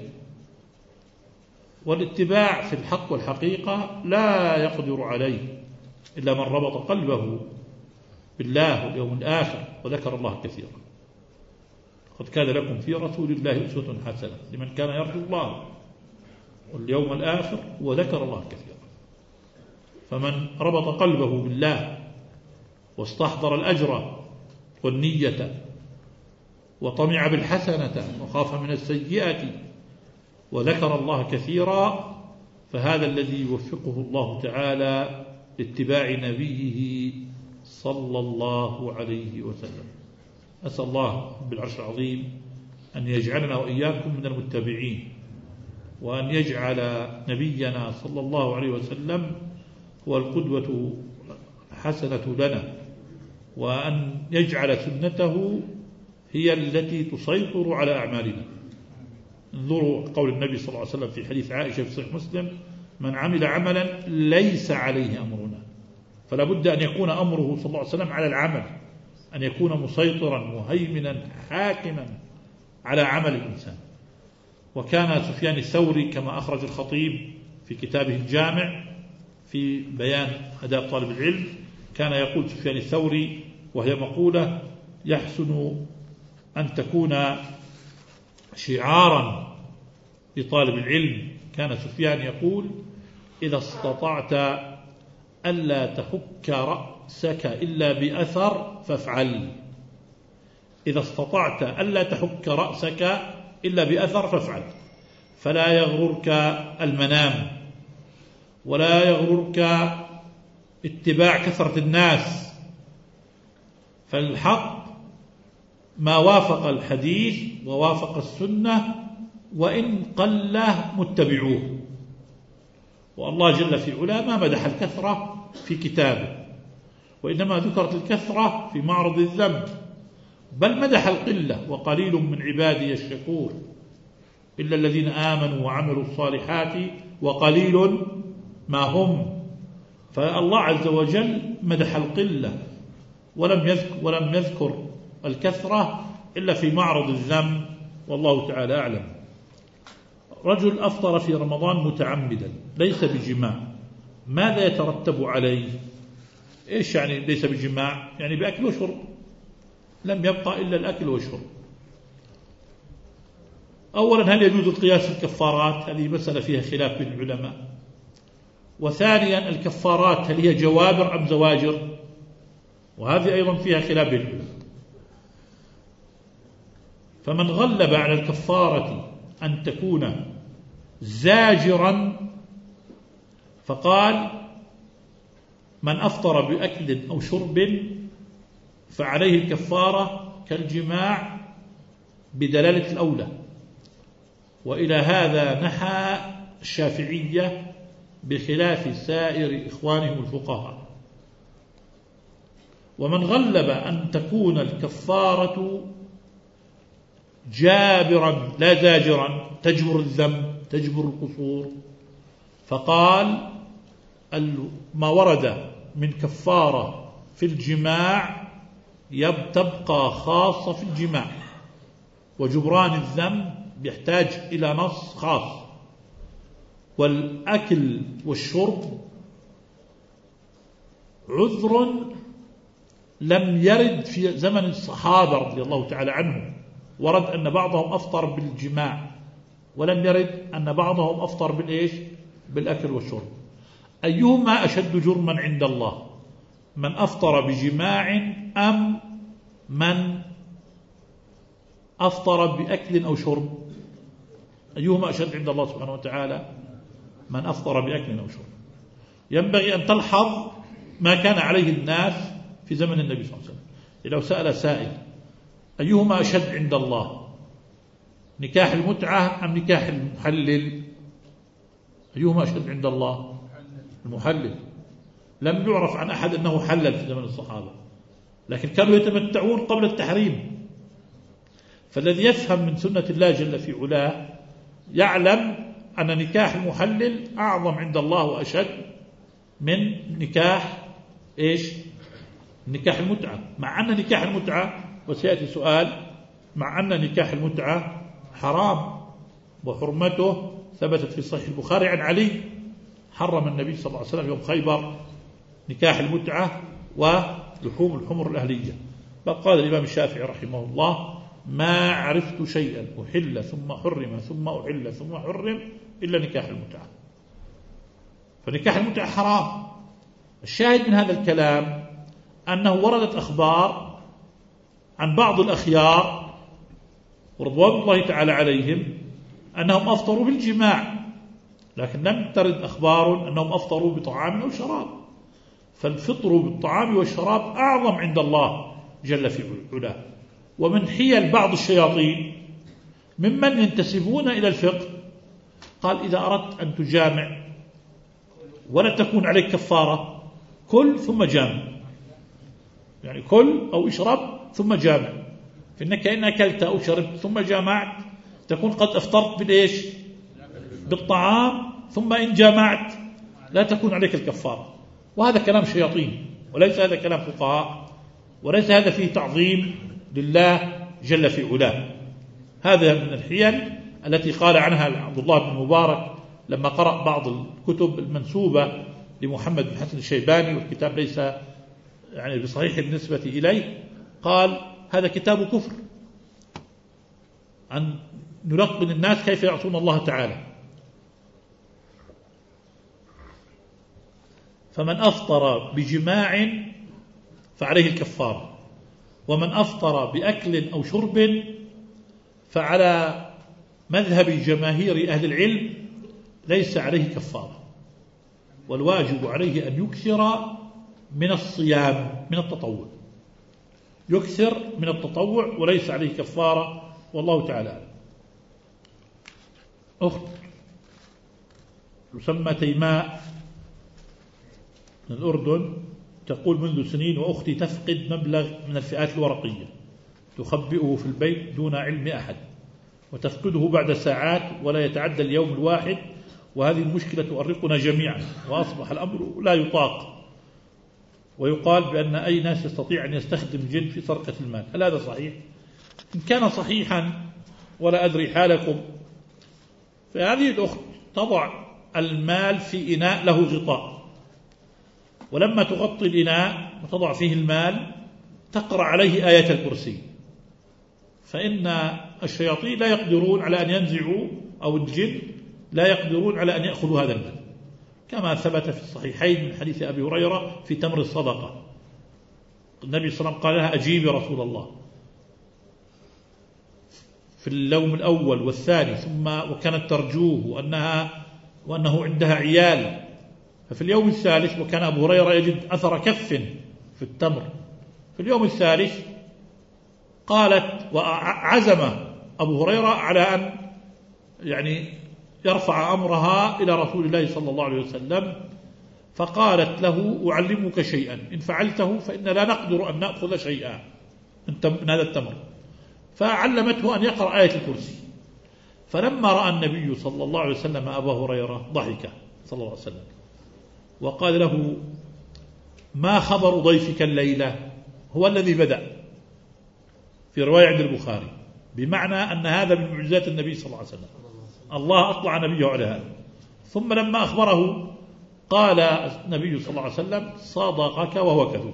والاتباع في الحق والحقيقة لا يقدر عليه إلا من ربط قلبه بالله واليوم الآخر وذكر الله كثيرا. قد كان لكم في رسول الله أسوة حسنة لمن كان يرجو الله واليوم الآخر وذكر الله كثيرا. فمن ربط قلبه بالله واستحضر الأجر والنية وطمع بالحسنة وخاف من السيئة وذكر الله كثيرا، فهذا الذي يوفقه الله تعالى لاتباع نبيه صلى الله عليه وسلم. أسأل الله بالعرش العظيم أن يجعلنا وإياكم من المتبعين، وأن يجعل نبينا صلى الله عليه وسلم هو القدوة حسنة لنا، وأن يجعل سنته هي التي تسيطر على أعمالنا. انظروا قول النبي صلى الله عليه وسلم في حديث عائشة في صحيح مسلم: من عمل عملا ليس عليه أمرنا. فلا بد أن يكون أمره صلى الله عليه وسلم على العمل، أن يكون مسيطرا مهيمنا حاكما على عمل الإنسان. وكان سفيان الثوري كما أخرج الخطيب في كتابه الجامع في بيان أداب طالب العلم، كان يقول سفيان الثوري وهي مقولة يحسن أن تكون شعارا لطالب العلم، كان سفيان يقول: إذا استطعت ألا تحك رأسك إلا بأثر فافعل. إذا استطعت ألا تحك رأسك إلا بأثر فافعل. فلا يغررك المنام، ولا يغررك اتباع كثرة الناس، فالحق ما وافق الحديث ووافق السنة وإن قل متبعوه. والله جل في علا ما مدح الكثرة في كتابه، وإنما ذكرت الكثرة في معرض الذنب، بل مدح القلة وقليل من عبادي الشكور إلا الذين آمنوا وعملوا الصالحات وقليل ما هم. فالله عز وجل مدح القلة ولم يذكر الكثرة إلا في معرض الذنب، والله تعالى أعلم. رجل أفطر في رمضان متعمدا ليس بجماع، ماذا يترتب عليه؟ إيش يعني ليس بجماع؟ يعني بأكل وشرب، لم يبقى إلا الأكل والشرب. أولا، هل يجوز القياس في الكفارات؟ هذه مسألة فيها خلاف بين العلماء. وثانيا، الكفارات هل هي جوابر أم زواجر؟ وهذه أيضا فيها خلاف بين العلماء. فمن غلب على الكفارة أن تكون زاجرا فقال: من أفطر بأكل أو شرب فعليه الكفارة كالجماع بدلالة الأولى. وإلى هذا نحى الشافعية بخلاف سائر إخوانهم الفقهاء. ومن غلب أن تكون الكفارة جابرا لا زاجرا تجبر الذنب تجبر القصور، فقال: ما ورد من كفارة في الجماع تبقى خاصة في الجماع، وجبران الذنب يحتاج إلى نص خاص. والأكل والشرب عذر لم يرد في زمن الصحابة رضي الله تعالى عنهم، ورد أن بعضهم أفطر بالجماع، ولم يرد أن بعضهم أفطر بالإيش؟ بالأكل والشرب. أيهما أشد جرما عند الله، من أفطر بجماع أم من أفطر بأكل أو شرب؟ أيهما أشد عند الله سبحانه وتعالى؟ من أفطر بأكل أو شرب. ينبغي أن تلحظ ما كان عليه الناس في زمن النبي صلى الله عليه وسلم. لو سأل سائل: أيهما أشد عند الله، نكاح المتعة أم نكاح المحلل؟ أيهما أشد عند الله؟ المحلل. لم يعرف عن أحد أنه حلل في زمن الصحابة، لكن كانوا يتمتعون قبل التحريم. فالذي يفهم من سنة الله جل في علاه يعلم أن نكاح المحلل أعظم عند الله وأشد من نكاح إيش؟ نكاح المتعة، مع أن نكاح المتعة، وسيأتي سؤال، مع أن نكاح المتعة حرام وحرمته ثبتت في صحيح البخاري عن علي، حرم النبي صلى الله عليه وسلم يوم خيبر نكاح المتعة ولحوم الحمر الأهلية. بل قال الإمام الشافعي رحمه الله: ما عرفت شيئا أحل ثم حرم ثم أحل ثم حرم إلا نكاح المتعة. فنكاح المتعة حرام. الشاهد من هذا الكلام أنه وردت أخبار عن بعض الأخيار ورضوان الله تعالى عليهم أنهم أفطروا بالجماع، لكن لم ترد أخبار أنهم أفطروا بطعام أو شراب. فالفطر بالطعام والشراب أعظم عند الله جل في علاه. ومن حيل بعض الشياطين ممن ينتسبون إلى الفقه قال: إذا أردت أن تجامع ولا تكون عليك كفارة، كل ثم جامع، يعني كل أو اشرب ثم جامع، فإنك إن أكلت أو شربت ثم جامعت تكون قد أفطرت بالإيش؟ بالطعام، ثم إن جامعت لا تكون عليك الكفارة. وهذا كلام شياطين، وليس هذا كلام فقهاء، وليس هذا فيه تعظيم لله جل في علاه. هذا من الحيل التي قال عنها عبد الله بن مبارك لما قرأ بعض الكتب المنسوبة لمحمد بن حسن الشيباني، والكتاب ليس يعني بصحيح بالنسبة إليه، قال: هذا كتاب كفر، أن نلقن الناس كيف يعصون الله تعالى. فمن أفطر بجماع فعليه الكفارة، ومن أفطر بأكل أو شرب فعلى مذهب جماهير أهل العلم ليس عليه كفارة، والواجب عليه أن يكثر من الصيام من التطوع، يكثر من التطوع وليس عليه كفارة، والله تعالى. أخت تسمى تيماء من الأردن تقول: منذ سنين وأختي تفقد مبلغ من الفئات الورقية تخبئه في البيت دون علم أحد، وتفقده بعد ساعات ولا يتعدى اليوم الواحد، وهذه المشكلة تؤرقنا جميعا، وأصبح الأمر لا يطاق، ويقال بأن أي ناس يستطيع أن يستخدم الجن في سرقة المال. هل هذا صحيح؟ إن كان صحيحا ولا أدري حالكم، فهذه الأخت تضع المال في إناء له غطاء، ولما تغطي الإناء وتضع فيه المال تقرأ عليه آية الكرسي، فإن الشياطين لا يقدرون على أن ينزعوا، أو الجن لا يقدرون على أن يأخذوا هذا المال، كما ثبت في الصحيحين من حديث أبي هريرة في تمر الصدقة. النبي صلى الله عليه وسلم قال لها: أجيبي رسول الله، في اليوم الأول والثاني، ثم وكانت ترجوه وأنه عندها عيال، ففي اليوم الثالث وكان أبو هريرة يجد أثر كف في التمر، في اليوم الثالث قالت، وعزم أبو هريرة على أن يرفع أمرها إلى رسول الله صلى الله عليه وسلم، فقالت له: أعلمك شيئا إن فعلته فإن لا نقدر أن نأخذ شيئا من هذا التمر، فعلمته أن يقرأ آية الكرسي. فلما رأى النبي صلى الله عليه وسلم أبا هريرة ضحك صلى الله عليه وسلم وقال له: ما خبر ضيفك الليلة؟ هو الذي بدأ، في رواية عند البخاري، بمعنى أن هذا من معجزات النبي صلى الله عليه وسلم، الله أطلع نبيه على هذا. ثم لما أخبره قال النبي صلى الله عليه وسلم: صدقك وهو كذوب،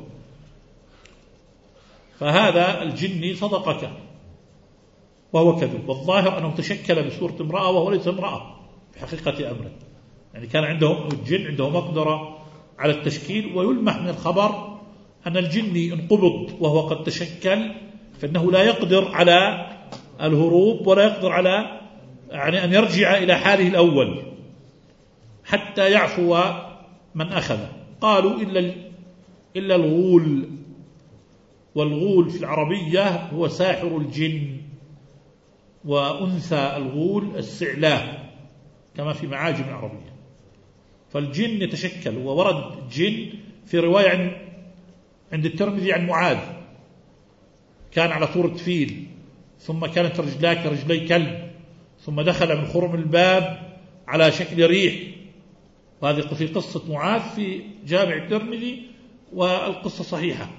فهذا الجني صدقك وهو كذوب، والظاهر أنه تشكل بصورة امرأة وهو ليس امرأة في حقيقة أمره، كان عندهم الجن عنده مقدرة على التشكيل، ويلمح من الخبر أن الجني إن قبض وهو قد تشكل فإنه لا يقدر على الهروب ولا يقدر على أن يرجع إلى حاله الأول حتى يعفو من أخذه. قالوا إلا الغول، والغول في العربية هو ساحر الجن، وأنثى الغول السعلاه كما في معاجم العربية. فالجن يتشكل، وورد الجن في رواية عند الترمذي عن معاذ كان على صورة فيل، ثم كانت رجلاه كرجلي كلب، ثم دخل من خرم الباب على شكل ريح، وهذه في قصة معاذ في جامع الترمذي، والقصة صحيحة.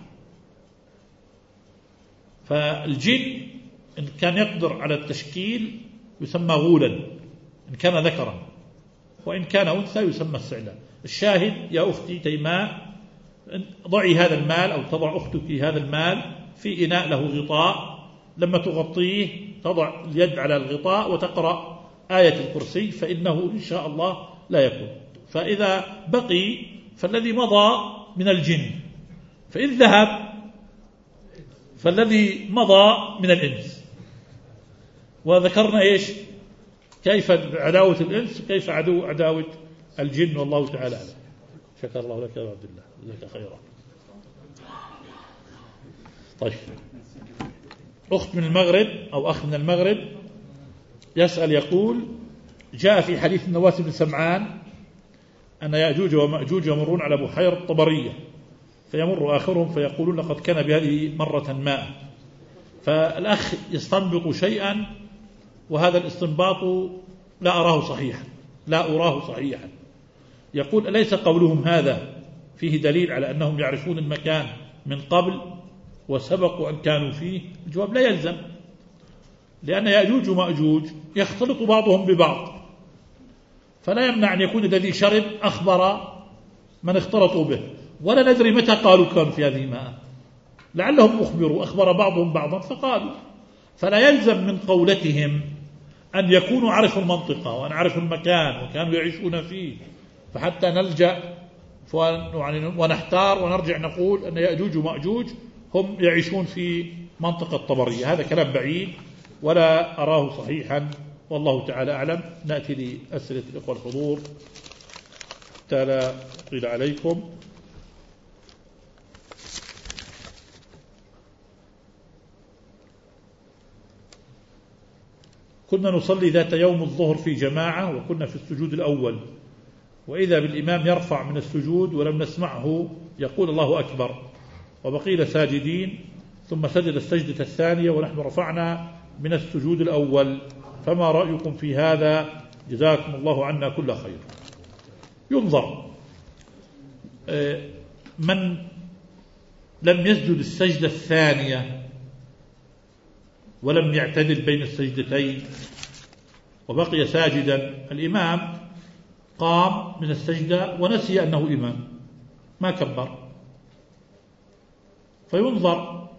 فالجن إن كان يقدر على التشكيل يسمى غولا إن كان ذكرا، وإن كان أنثى يسمى السعلى. الشاهد يا أختي تيماء، ضعي هذا المال أو تضع أختك هذا المال في إناء له غطاء، لما تغطيه تضع اليد على الغطاء وتقرأ آية الكرسي، فإنه إن شاء الله لا يكون. فإذا بقي فالذي مضى من الجن، فإن ذهب فالذي مضى من الإنس. وذكرنا إيش كيف عداوة الإنس كيف عداوة الجن، والله تعالى أعلم. شكر الله لك يا عبد الله، جزاك خيرا. طيب، أخت من المغرب أو أخ من المغرب يسأل يقول: جاء في حديث النواس بن سمعان أن يأجوج ومأجوج يمرون على بحيرة طبرية، فيمر آخرهم فيقولون: لقد كان بهذه مرة ماء. فالأخ يستنبط شيئا، وهذا الاستنباط لا أراه صحيحا. يقول: أليس قولهم هذا فيه دليل على أنهم يعرفون المكان من قبل وسبقوا أن كانوا فيه؟ الجواب: لا يلزم، لأن يأجوج ومأجوج يختلط بعضهم ببعض، فلا يمنع أن يكون الذي شرب أخبر من اختلطوا به، ولا ندري متى قالوا كانوا في هذه الماء، لعلهم أخبر بعضهم بعضا فقالوا. فلا يلزم من قولتهم أن يكونوا عرفوا المنطقة وأن عرفوا المكان وكانوا يعيشون فيه، فحتى نلجأ ونحتار ونرجع نقول أن يأجوج ومأجوج هم يعيشون في منطقة طبرية. هذا كلام بعيد ولا أراه صحيحا، والله تعالى أعلم. نأتي لأسئلة الإخوة الحضور حتى لا أطيل عليكم. كنا نصلي ذات يوم الظهر في جماعة وكنا في السجود الأول، وإذا بالإمام يرفع من السجود ولم نسمعه يقول الله أكبر، وبقينا ساجدين، ثم سجد السجدة الثانية ونحن رفعنا من السجود الأول، فما رأيكم في هذا؟ جزاكم الله عنا كل خير. ينظر، من لم يسجد السجدة الثانية ولم يعتدل بين السجدتين وبقي ساجدا، الإمام قام من السجدة ونسي أنه إمام، ما كبر، فينظر.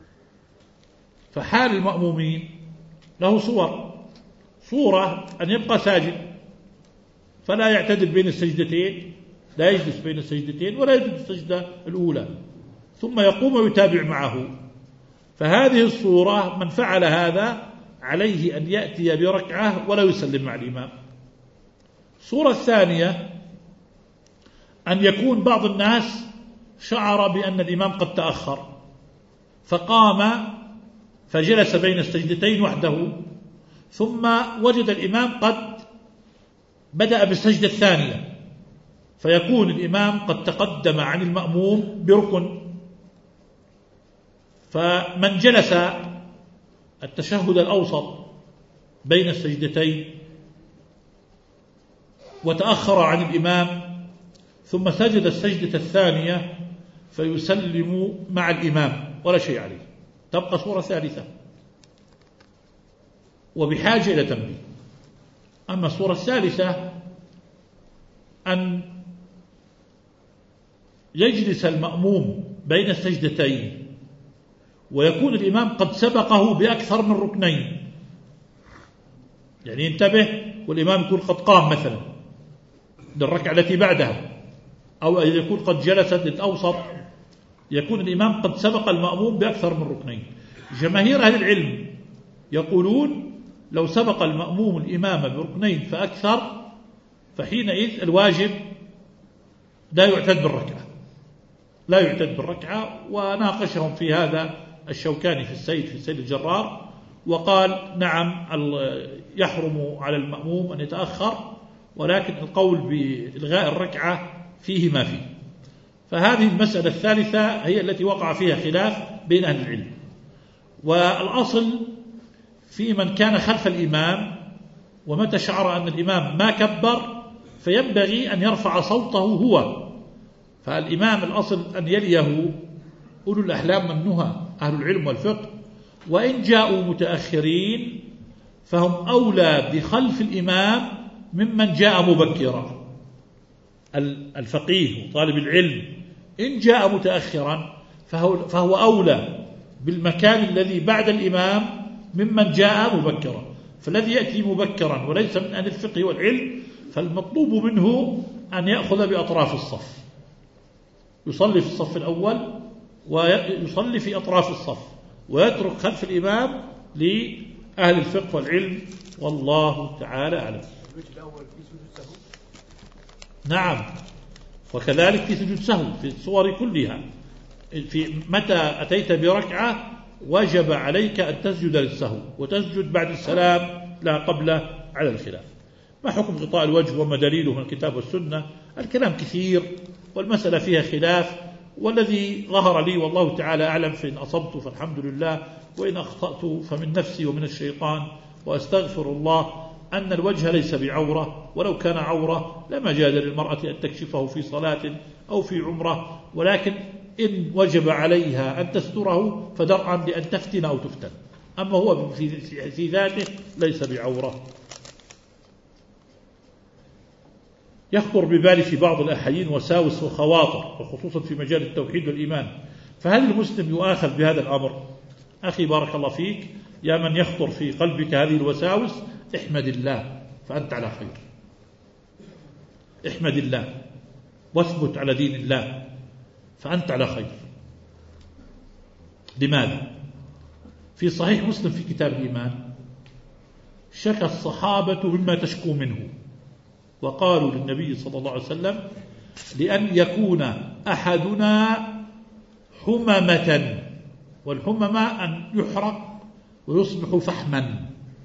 فحال المأمومين له صورة أن يبقى ساجد فلا يعتدل بين السجدتين، لا يجلس بين السجدتين ولا يجلس السجدة الأولى، ثم يقوم ويتابع معه. فهذه الصورة من فعل هذا عليه أن يأتي بركعة ولا يسلم مع الإمام. الصورة الثانية أن يكون بعض الناس شعر بأن الإمام قد تأخر فقام فجلس بين السجدتين وحده، ثم وجد الإمام قد بدأ بالسجدة الثانية، فيكون الإمام قد تقدم عن المأموم بركن، فمن جلس التشهد الأوسط بين السجدتين وتأخر عن الإمام ثم سجد السجدة الثانية فيسلم مع الإمام ولا شيء عليه، تبقى صورة ثالثة وبحاجة إلى تنبيه. أما الصورة الثالثة أن يجلس المأموم بين السجدتين ويكون الإمام قد سبقه بأكثر من ركنين، يعني انتبه، والإمام يكون قد قام مثلا للركعة التي بعدها، أو يكون قد جلس للأوسط، يكون الإمام قد سبق المأموم بأكثر من ركنين. جماهير أهل العلم يقولون لو سبق المأموم الإمام بركنين فأكثر فحينئذ الواجب لا يعتد بالركعة، وناقشهم في هذا الشوكاني في السيد الجرار، وقال نعم يحرم على المأموم أن يتأخر، ولكن القول بإلغاء الركعة فيه ما فيه. فهذه المسألة الثالثة هي التي وقع فيها خلاف بين أهل العلم. والأصل في من كان خلف الإمام ومتى شعر أن الإمام ما كبر فينبغي أن يرفع صوته هو، فالإمام الأصل أن يليه أولو الأحلام والنهى أهل العلم والفقه، وإن جاءوا متأخرين فهم أولى بخلف الإمام ممن جاء مبكرا. الفقيه وطالب العلم إن جاء متأخرا فهو أولى بالمكان الذي بعد الإمام ممن جاء مبكرا. فالذي يأتي مبكرا وليس من أهل الفقه والعلم فالمطلوب منه أن يأخذ بأطراف الصف، يصلي في الصف الأول ويصلي في أطراف الصف، ويترك خلف الإمام لأهل الفقه والعلم، والله تعالى أعلم. نعم، وكذلك في سجود سهو في الصور كلها، في متى أتيت بركعة وجب عليك أن تسجد للسهو وتسجد بعد السلام لا قبله على الخلاف. ما حكم غطاء الوجه وما دليله من الكتاب والسنة؟ الكلام كثير والمسألة فيها خلاف، والذي ظهر لي والله تعالى أعلم، فإن أصبت فالحمد لله وإن أخطأت فمن نفسي ومن الشيطان، وأستغفر الله، أن الوجه ليس بعورة، ولو كان عورة لما جاز للمرأة أن تكشفه في صلاة أو في عمرة، ولكن إن وجب عليها أن تستره فدرعا لأن تفتن أو تفتن، أما هو في ذاته ليس بعورة. يخطر ببالي في بعض الأحيان وساوس وخواطر، وخصوصا في مجال التوحيد والإيمان، فهل المسلم يؤاخذ بهذا الأمر؟ أخي بارك الله فيك، يا من يخطر في قلبك هذه الوساوس احمد الله فأنت على خير، احمد الله، واثبت على دين الله فأنت على خير. لماذا؟ في صحيح مسلم في كتاب الإيمان شكى الصحابة مما تشكو منه، وقالوا للنبي صلى الله عليه وسلم: لأن يكون أحدنا حممة، والحممة أن يحرق ويصبح فحما،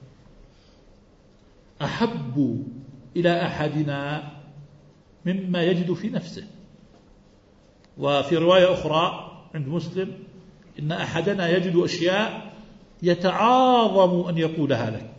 أحب إلى أحدنا مما يجد في نفسه. وفي رواية أخرى عند مسلم: إن أحدنا يجد أشياء يتعاظم أن يقولها لك،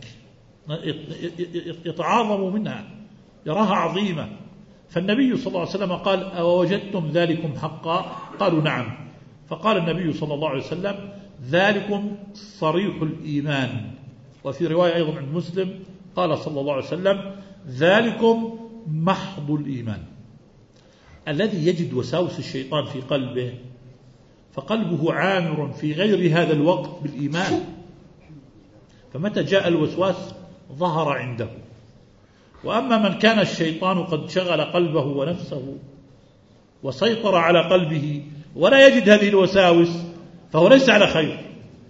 يتعاظم منها، يراها عظيمة. فالنبي صلى الله عليه وسلم قال: أوجدتم ذلكم حقا؟ قالوا: نعم. فقال النبي صلى الله عليه وسلم: ذلكم صريح الإيمان. وفي رواية أيضا عند مسلم قال صلى الله عليه وسلم: ذلكم محض الإيمان. الذي يجد وساوس الشيطان في قلبه فقلبه عامر في غير هذا الوقت بالإيمان، فمتى جاء الوسواس ظهر عنده. وأما من كان الشيطان قد شغل قلبه ونفسه وسيطر على قلبه ولا يجد هذه الوساوس فهو ليس على خير.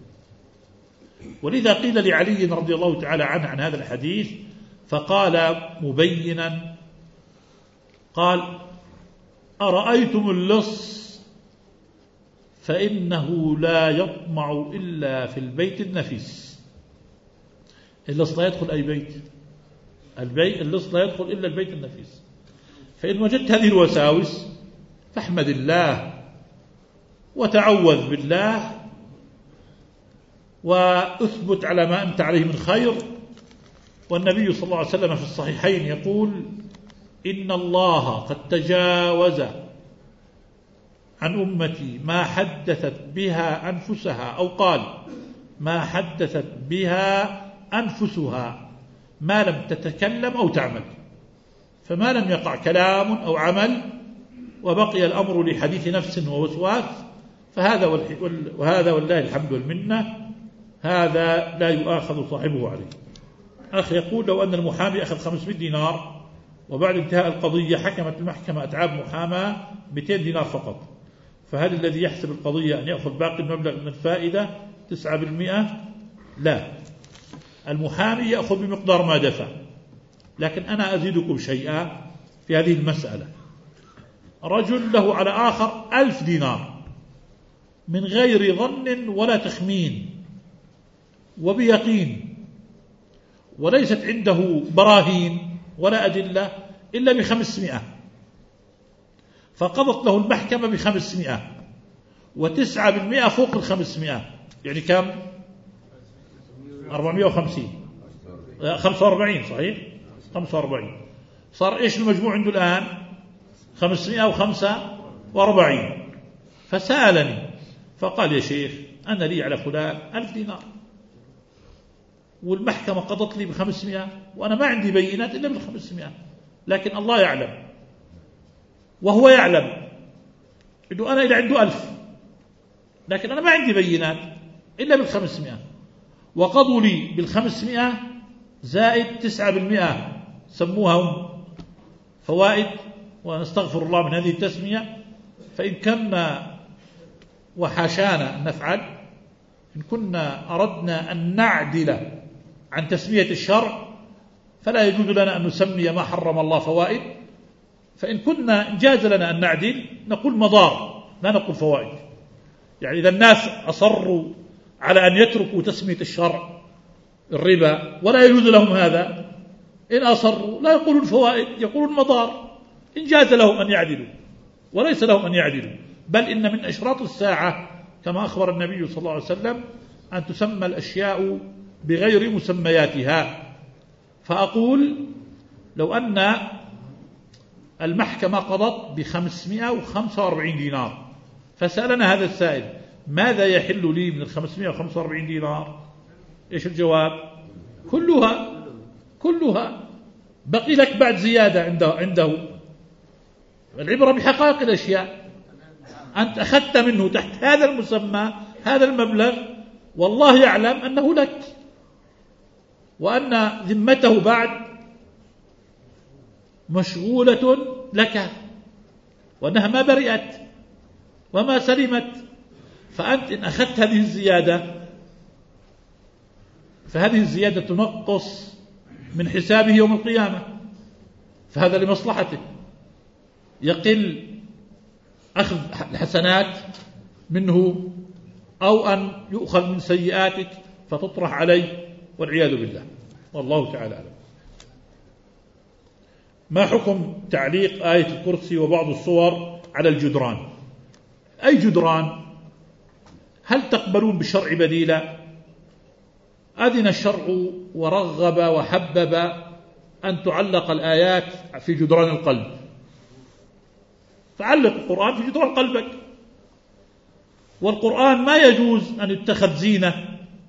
ولذا قيل لعلي رضي الله تعالى عنه عن هذا الحديث فقال مبينا، قال: أرأيتم اللص فإنه لا يطمع إلا في البيت النفيس. اللص لا يدخل أي بيت، اللص لا يدخل إلا البيت النفيس. فإن وجدت هذه الوساوس فاحمد الله وتعوذ بالله وأثبت على ما أنت عليه من خير. والنبي صلى الله عليه وسلم في الصحيحين يقول: إن الله قد تجاوز عن أمتي ما حدثت بها أنفسها، أو قال: ما حدثت بها أنفسها ما لم تتكلم أو تعمل. فما لم يقع كلام أو عمل وبقي الأمر لحديث نفس ووسواس وهذا والله الحمد والمنة، هذا لا يؤاخذ صاحبه عليه. أخي يقول: لو أن المحامي أخذ 500 دينار وبعد انتهاء القضية حكمت المحكمة أتعاب محاماة 200 دينار فقط، فهل الذي يحسب القضية أن يأخذ باقي المبلغ من الفائدة 9%؟ لا، المحامي يأخذ بمقدار ما دفع. لكن أنا أزيدكم شيئا في هذه المسألة. رجل له على آخر 1000 دينار من غير ظن ولا تخمين وبيقين، وليست عنده براهين ولا أدلة إلا ب500، فقضت له المحكمة ب500 و9% فوق 500، يعني كم؟ 450 45 صحيح 45. صار إيش المجموع عنده الآن؟ 545. فسألني فقال: يا شيخ أنا لي على فلان 1000 دينار والمحكمة قضت لي ب500 وأنا ما عندي بينات إلا بال500، لكن الله يعلم وهو يعلم إنه أنا إلى عنده 1000، لكن أنا ما عندي بينات إلا بال500، وقضوا لي بال500 زائد 9% سموها فوائد، ونستغفر الله من هذه التسمية. فإن كنا وحاشانا أن نفعل، إن كنا أردنا أن نعدل عن تسمية الشرع فلا يجوز لنا أن نسمي ما حرم الله فوائد. فإن كنا جاز لنا أن نعدل نقول مضار لا نقول فوائد. يعني إذا الناس أصروا على أن يتركوا تسمية الشرع الربا ولا يجوز لهم هذا، إن أصروا لا يقولون فوائد يقولون مضار. إن جاز لهم أن يعدلوا وليس لهم أن يعدلوا، بل إن من أشراط الساعة كما أخبر النبي صلى الله عليه وسلم أن تسمى الأشياء بغير مسمياتها. فأقول: لو أن المحكمة قضت ب545 دينار فسألنا هذا السائل: ماذا يحل لي من 545 دينار؟ إيش الجواب؟ كلها بقي لك بعد زيادة عنده. العبرة بحقائق الأشياء. أنت أخذت منه تحت هذا المسمى هذا المبلغ والله يعلم أنه لك، وأن ذمته بعد مشغولة لك، وأنها ما برئت وما سلمت. فأنت إن أخذت هذه الزيادة فهذه الزيادة تنقص من حسابه يوم القيامة، فهذا لمصلحته، يقل أخذ الحسنات منه أو أن يؤخذ من سيئاتك فتطرح عليه والعياذ بالله، والله تعالى أعلم. ما حكم تعليق آية الكرسي وبعض الصور على الجدران؟ أي جدران؟ هل تقبلون بالشرع بديلا؟ أذن الشرع ورغب وحبب أن تعلق الآيات في جدران القلب، فعلق القرآن في جدران قلبك. والقرآن ما يجوز أن يتخذ زينة.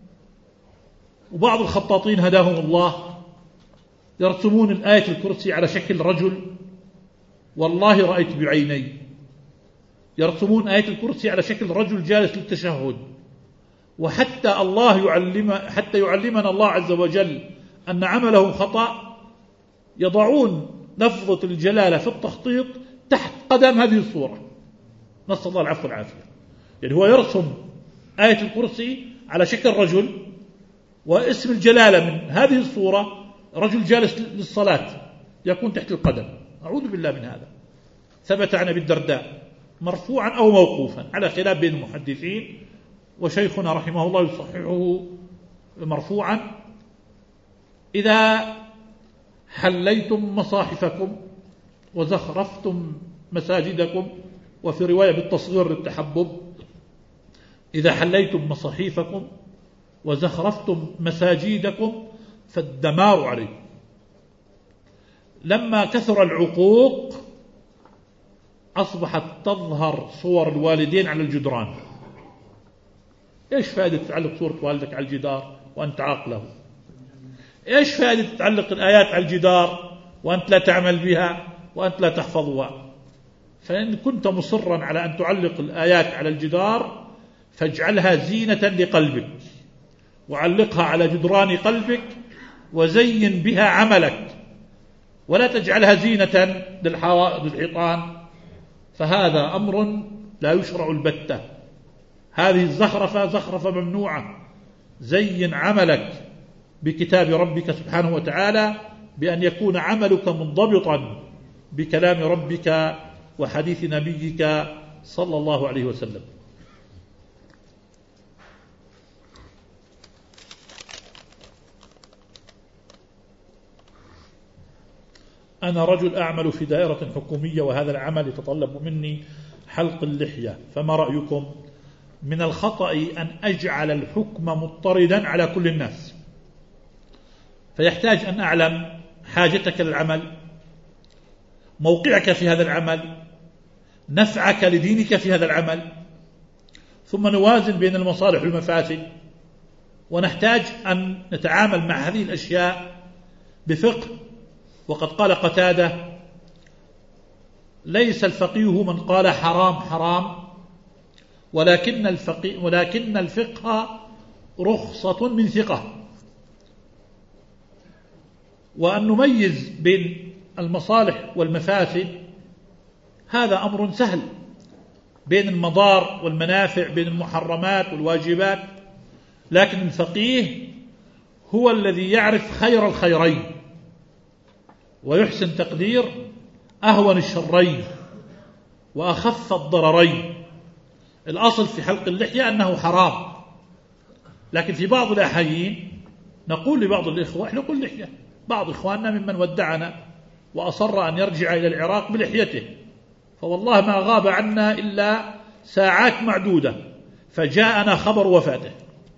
وبعض الخطاطين هداهم الله يرسمون الآية الكرسي على شكل رجل، والله رأيت بعيني يرسمون آية الكرسي على شكل رجل جالس للتشهد. وحتى حتى يعلمنا الله عز وجل أن عمله خطأ، يضعون لفظة الجلالة في التخطيط تحت قدم هذه الصورة، نسأل الله العفو والعافية. يعني هو يرسم آية الكرسي على شكل رجل، واسم الجلالة من هذه الصورة رجل جالس للصلاة يكون تحت القدم. أعوذ بالله من هذا. ثبت عن أبي الدرداء مرفوعا أو موقوفا على خلاف بين المحدثين، وشيخنا رحمه الله يصححه مرفوعا: إذا حليتم مصاحفكم وزخرفتم مساجدكم، وفي رواية بالتصغير للتحبب: إذا حليتم مصاحفكم وزخرفتم مساجدكم فالدمار عليكم. لما كثر العقوق أصبحت تظهر صور الوالدين على الجدران. إيش فائدة تعلق صورة والدك على الجدار وأنت عاقله؟ إيش فائدة تعلق الآيات على الجدار وأنت لا تعمل بها وأنت لا تحفظها؟ فإن كنت مصرا على أن تعلق الآيات على الجدار فاجعلها زينة لقلبك، وعلقها على جدران قلبك وزين بها عملك، ولا تجعلها زينة للحيطان، فهذا أمر لا يشرع البتة. هذه الزخرفة زخرفة ممنوعة. زين عملك بكتاب ربك سبحانه وتعالى بأن يكون عملك منضبطا بكلام ربك وحديث نبيك صلى الله عليه وسلم. أنا رجل أعمل في دائرة حكومية، وهذا العمل يتطلب مني حلق اللحية، فما رأيكم؟ من الخطأ أن أجعل الحكم مضطردا على كل الناس، فيحتاج أن أعلم حاجتك للعمل، موقعك في هذا العمل، نفعك لدينك في هذا العمل، ثم نوازن بين المصالح والمفاسد، ونحتاج أن نتعامل مع هذه الأشياء بفقه. وقد قال قتادة: ليس الفقيه من قال حرام حرام، ولكن الفقه رخصة من ثقة. وأن نميز بين المصالح والمفاسد هذا أمر سهل، بين المضار والمنافع، بين المحرمات والواجبات. لكن الفقيه هو الذي يعرف خير الخيرين ويحسن تقدير أهون الشرين وأخف الضررين. الأصل في حلق اللحية أنه حرام، لكن في بعض الأحيان نقول لبعض الإخوة: احلقوا اللحية. بعض إخواننا ممن ودعنا وأصر أن يرجع إلى العراق بلحيته، فوالله ما غاب عنا إلا ساعات معدودة فجاءنا خبر وفاته.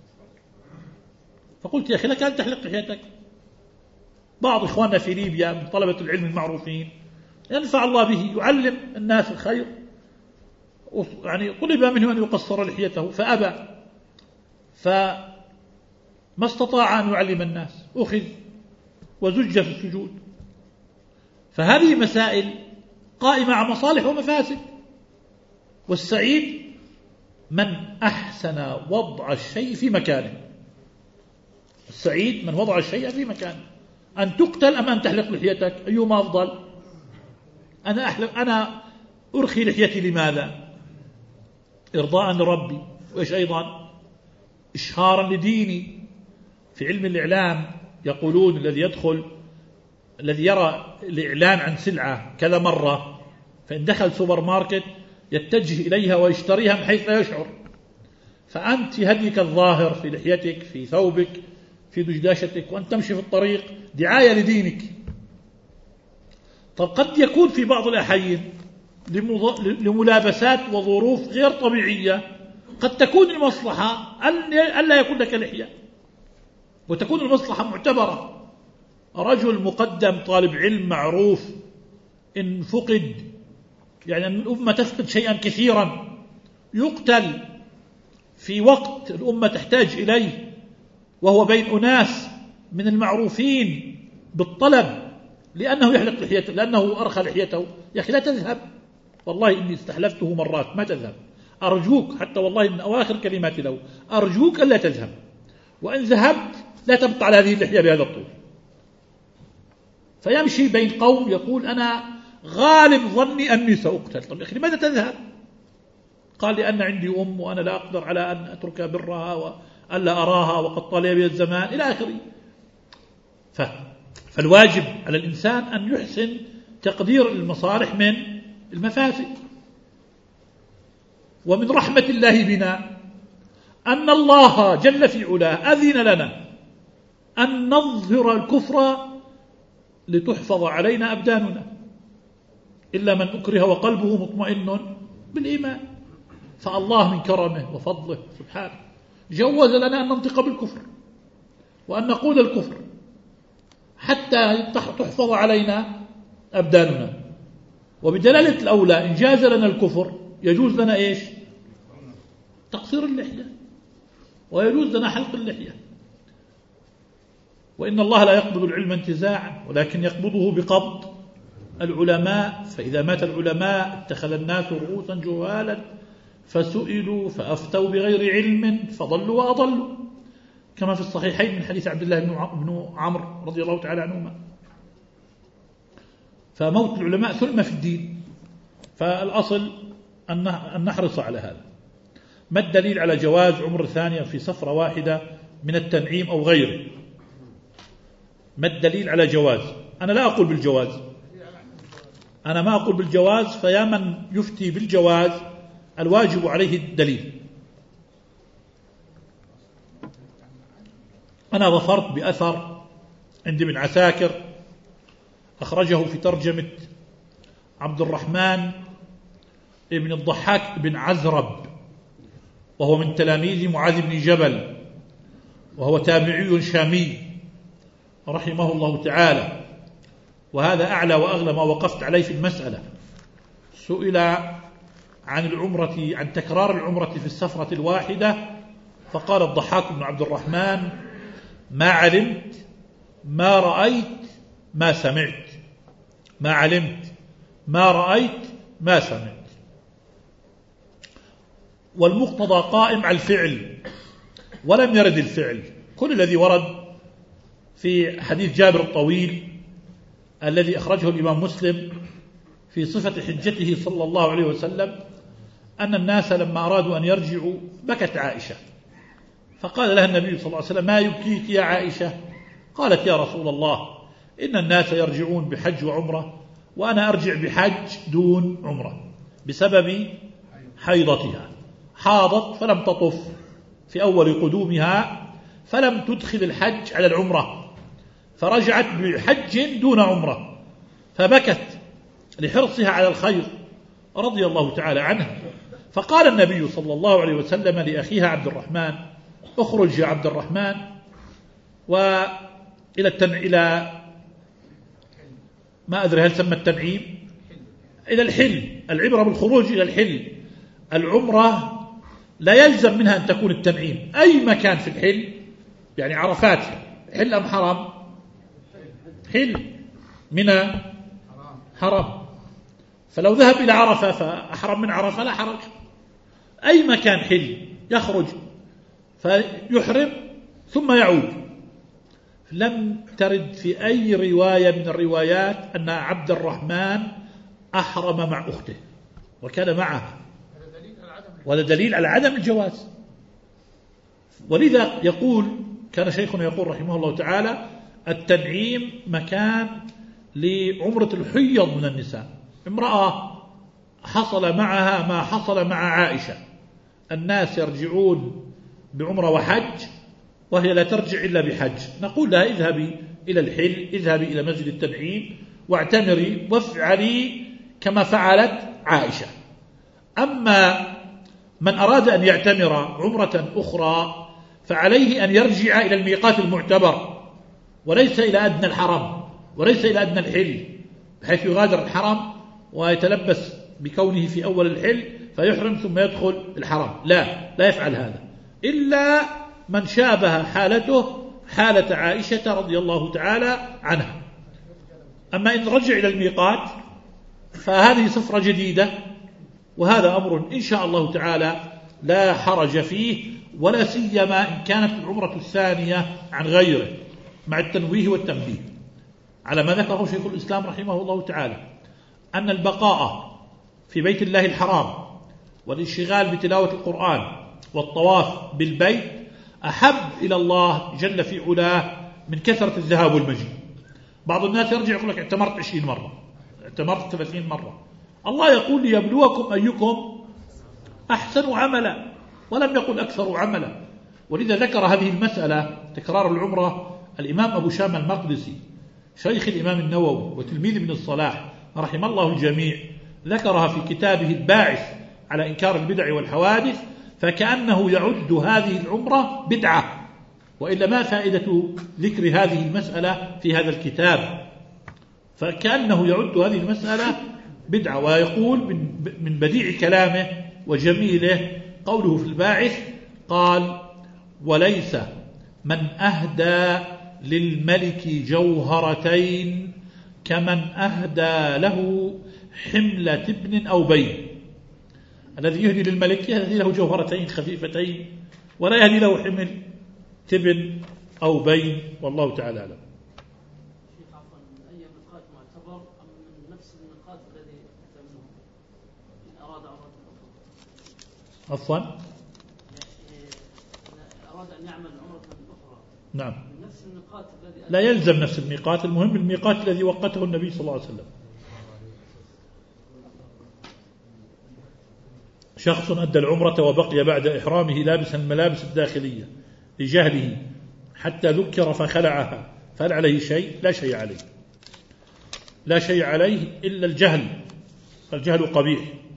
فقلت: يا أخي لك أن تحلق لحيتك. بعض إخواننا في ليبيا من طلبة العلم المعروفين ينفع الله به، يعلم الناس الخير، يعني طلب منه أن يقصر لحيته فأبى، فما استطاع أن يعلم الناس، أخذ وزج في السجود. فهذه مسائل قائمة على مصالح ومفاسد. والسعيد من أحسن وضع الشيء في مكانه. السعيد من وضع الشيء في مكانه. أن تقتل أم أن تحلق لحيتك؟ أيهما أفضل؟ أنا أرخي لحيتي لماذا؟ إرضاء لربي، وإيش أيضا؟ إشهارا لديني. في علم الإعلام يقولون الذي يرى الإعلان عن سلعة كذا مرة، فإن دخل سوبر ماركت يتجه إليها ويشتريها من حيث لا يشعر. فأنت في هديك الظاهر، في لحيتك، في ثوبك، في دشداشتك، وأنت تمشي في الطريق، دعاية لدينك. طب قد يكون في بعض الأحيان لملابسات وظروف غير طبيعية قد تكون المصلحة ألا يكون لك لحية، وتكون المصلحة معتبرة. رجل مقدم طالب علم معروف إن فقد، يعني أن الأمة تفقد شيئا كثيرا، يقتل في وقت الأمة تحتاج إليه، وهو بين أناس من المعروفين بالطلب لأنه يحلق لحيته، لأنه أرخى لحيته. يا أخي لا تذهب، والله إني استحلفته مرات، ما تذهب، أرجوك، حتى والله من أواخر كلماتي له، أرجوك ألا تذهب، وإن ذهبت لا تبقى على هذه اللحية بهذا الطول. فيمشي بين قوم يقول أنا غالب ظني أني سأقتل. طب يا أخي لماذا تذهب؟ قال لأن عندي أم وأنا لا أقدر على أن أترك برها وألا أراها وقد طال بي الزمان إلى آخره. فالواجب على الإنسان أن يحسن تقدير المصالح من المفاسد. ومن رحمة الله بنا أن الله جل في علاه أذن لنا أن نظهر الكفر لتحفظ علينا أبداننا، إلا من أكره وقلبه مطمئن بالإيمان. فالله من كرمه وفضله سبحانه جوز لنا أن ننطق بالكفر وأن نقول الكفر حتى تحفظ علينا أبداننا. وبدلالة الأولى إن جاز لنا الكفر يجوز لنا إيش؟ تقصير اللحية، ويجوز لنا حلق اللحية. وإن الله لا يقبض العلم انتزاعا ولكن يقبضه بقبض العلماء، فإذا مات العلماء اتخذ الناس رؤوسا جهالا فسئلوا فأفتوا بغير علم فضلوا وأضلوا، كما في الصحيحين من حديث عبد الله بن عمرو رضي الله تعالى عنهما. فموت العلماء ثلمة في الدين، فالأصل أن نحرص على هذا. ما الدليل على جواز عمر ثانية في سفرة واحدة من التنعيم أو غيره؟ ما الدليل على جواز؟ أنا لا أقول بالجواز، أنا ما أقول بالجواز، فيا من يفتي بالجواز الواجب عليه الدليل. أنا ظفرت بأثر عند ابن عساكر أخرجه في ترجمة عبد الرحمن ابن الضحاك بن عزرب، وهو من تلاميذ معاذ بن جبل، وهو تابعي شامي رحمه الله تعالى. وهذا أعلى وأغلى ما وقفت عليه في المسألة. سئل عن تكرار العمرة في السفرة الواحدة، فقال الضحاك بن عبد الرحمن: ما علمت ما رأيت ما سمعت، ما علمت ما رأيت ما سمعت. والمقتضى قائم على الفعل، ولم يرد الفعل. كل الذي ورد في حديث جابر الطويل الذي أخرجه الإمام مسلم في صفة حجته صلى الله عليه وسلم أن الناس لما أرادوا أن يرجعوا بكت عائشة، فقال لها النبي صلى الله عليه وسلم: ما يبكيك يا عائشة؟ قالت: يا رسول الله، إن الناس يرجعون بحج وعمرة، وأنا أرجع بحج دون عمرة بسبب حيضتها. حاضت فلم تطف في أول قدومها، فلم تدخل الحج على العمرة، فرجعت بحج دون عمرة، فبكت لحرصها على الخير رضي الله تعالى عنها. فقال النبي صلى الله عليه وسلم لأخيها عبد الرحمن: اخرج يا عبد الرحمن إلى ما أدري هل سمى التنعيم، إلى الحل. العبرة بالخروج إلى الحل. العمرة لا يلزم منها أن تكون التنعيم. أي مكان في الحل، يعني عرفات حل أم حرام؟ حل. منى حرام، فلو ذهب إلى عرفة فأحرم من عرفة لا حرج. أي مكان حل يخرج فيحرم ثم يعود. لم ترد في أي رواية من الروايات أن عبد الرحمن أحرم مع أخته، وكان معها، وهذا دليل على عدم الجواز. ولذا يقول، كان شيخنا يقول رحمه الله تعالى: التنعيم مكان لعمرة الحيض من النساء. امرأة حصل معها ما حصل مع عائشة، الناس يرجعون بعمرة وحج وهي لا ترجع إلا بحج، نقول لها: اذهبي إلى الحل، اذهبي إلى مسجد التنعيم واعتمري وافعلي كما فعلت عائشة. أما من أراد أن يعتمر عمرة أخرى فعليه أن يرجع إلى الميقات المعتبر، وليس إلى أدنى الحرم، وليس إلى أدنى الحل، بحيث يغادر الحرم ويتلبس بكونه في أول الحل فيحرم ثم يدخل الحرم. لا يفعل هذا إلا من شابه حالته حالة عائشة رضي الله تعالى عنها. أما إن رجع إلى الميقات فهذه صفرة جديدة، وهذا أمر إن شاء الله تعالى لا حرج فيه، ولا سيما إن كانت العمرة الثانية عن غيره، مع التنويه والتنبيه على ما ذكره شيخ الإسلام رحمه الله تعالى، أن البقاء في بيت الله الحرام والانشغال بتلاوة القرآن والطواف بالبيت أحب إلى الله جل في علاه من كثرة الذهاب والمجيء. بعض الناس يرجع يقول لك: اعتمرت 20 مرة، اعتمرت 30 مرة. الله يقول: ليبلوكم أيكم أحسن عملا، ولم يقل أكثر عملا. ولذا ذكر هذه المسألة تكرار العمرة الإمام أبو شامة المقدسي شيخ الإمام النووي وتلميذ ابن الصلاح رحم الله الجميع، ذكرها في كتابه الباعث على إنكار البدع والحوادث، فكأنه يعد هذه العمرة بدعة، وإلا ما فائدة ذكر هذه المسألة في هذا الكتاب؟ فكأنه يعد هذه المسألة بدعة. ويقول من بديع كلامه وجميله قوله في الباعث، قال: وليس من أهدى للملك جوهرتين كمن أهدى له حملة ابن أو بين. الذي يهدي للملك يهدي له جوهرتين خفيفتين، ولا يهدي له حمل تبن أو بين، والله تعالى أعلم. أي ميقات معتبر أم من نفس الميقات الذي يهتمه إن أراد عمرة أخرى؟ عفوا، أراد أن يعمل عمرة أخرى. نعم، من نفس الميقات الذي لا يلزم نفس الميقات، المهم الميقات الذي وقته النبي صلى الله عليه وسلم. شخص أدى العمرة وبقي بعد إحرامه لابسا الملابس الداخلية لجهله حتى ذكر فخلعها، فهل عليه شيء؟ لا شيء عليه، لا شيء عليه إلا الجهل، فالجهل قبيح.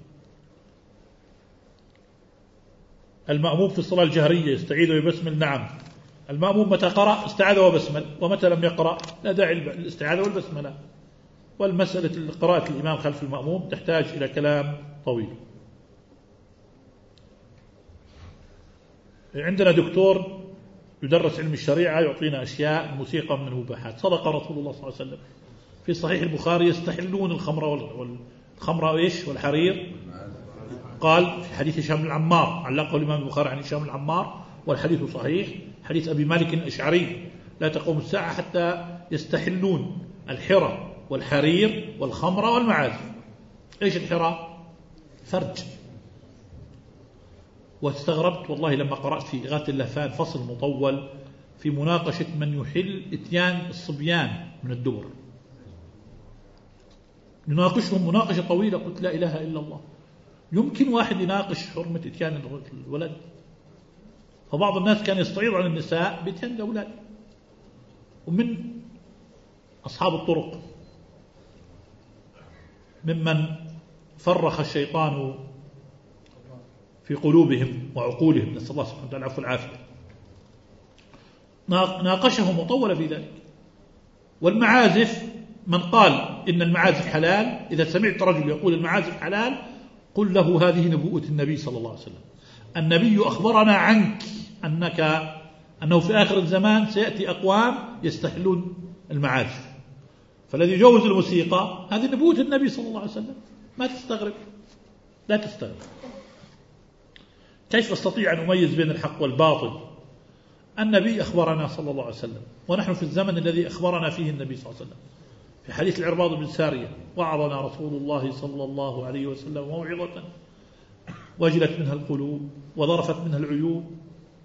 المأموم في الصلاة الجهرية يستعيذ ويبسمل، نعم. المأموم متى قرأ استعاذ وبسمل، ومتى لم يقرأ لا داعي للاستعاذة والبسملة. والمسألة قراءة الإمام خلف المأموم تحتاج إلى كلام طويل. عندنا دكتور يدرس علم الشريعة يعطينا أشياء الموسيقى من المباحات. صدق رسول الله صلى الله عليه وسلم في صحيح البخاري: يستحلون الخمر والحرير. قال في حديث هشام بن عمار، علقه الإمام البخاري عن هشام بن عمار والحديث صحيح، حديث أبي مالك الأشعري: لا تقوم الساعة حتى يستحلون الحرى والحرير والخمر والمعازف. إيش الحرى؟ فرج. واستغربت والله لما قرأت في إغاثة اللهفان فصل مطول في مناقشة من يحل إتيان الصبيان من الدبر، نناقشهم مناقشة طويلة. قلت: لا إله إلا الله، يمكن واحد يناقش حرمة إتيان الولد؟ فبعض الناس كان يستعيض عن النساء بإتيان الأولاد. ومن أصحاب الطرق ممن فرخ الشيطان في قلوبهم وعقولهم، نسأل الله سبحانه وتعالى العفو والعافية، ناقشه مطول في ذلك. والمعازف، من قال إن المعازف حلال، إذا سمعت رجل يقول المعازف حلال قل له: هذه نبوءة النبي صلى الله عليه وسلم. النبي أخبرنا عنك أنه في آخر الزمان سيأتي أقوام يستحلون المعازف، فالذي يجوز الموسيقى هذه نبوءة النبي صلى الله عليه وسلم. ما تستغرب، لا تستغرب. كيف أستطيع أن أميز بين الحق والباطل؟ النبي أخبرنا صلى الله عليه وسلم، ونحن في الزمن الذي أخبرنا فيه النبي صلى الله عليه وسلم. في حديث العرباض بن سارية: وعظنا رسول الله صلى الله عليه وسلم موعظة وجلت منها القلوب وظرفت منها العيون،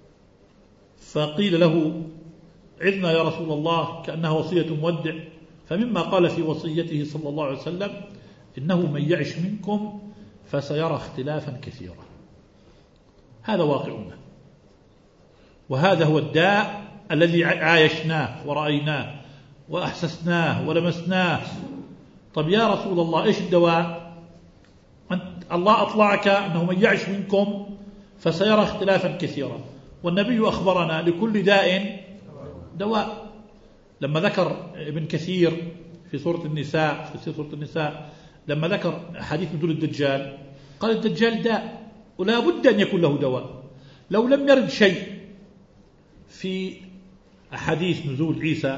فقيل له: عظنا يا رسول الله، كأنها وصية مودع. فمما قال في وصيته صلى الله عليه وسلم: إنه من يعش منكم فسيرى اختلافا كثيرا. هذا واقعنا، وهذا هو الداء الذي عايشناه ورأيناه وأحسسناه ولمسناه. طب يا رسول الله، إيش الدواء؟ الله أطلعك أنه من يعش منكم فسيرى اختلافا كثيرا، والنبي أخبرنا لكل داء دواء. لما ذكر ابن كثير في سورة النساء لما ذكر حديث نزول الدجال، قال: الدجال داء ولا بد أن يكون له دواء. لو لم يرد شيء في أحاديث نزول عيسى،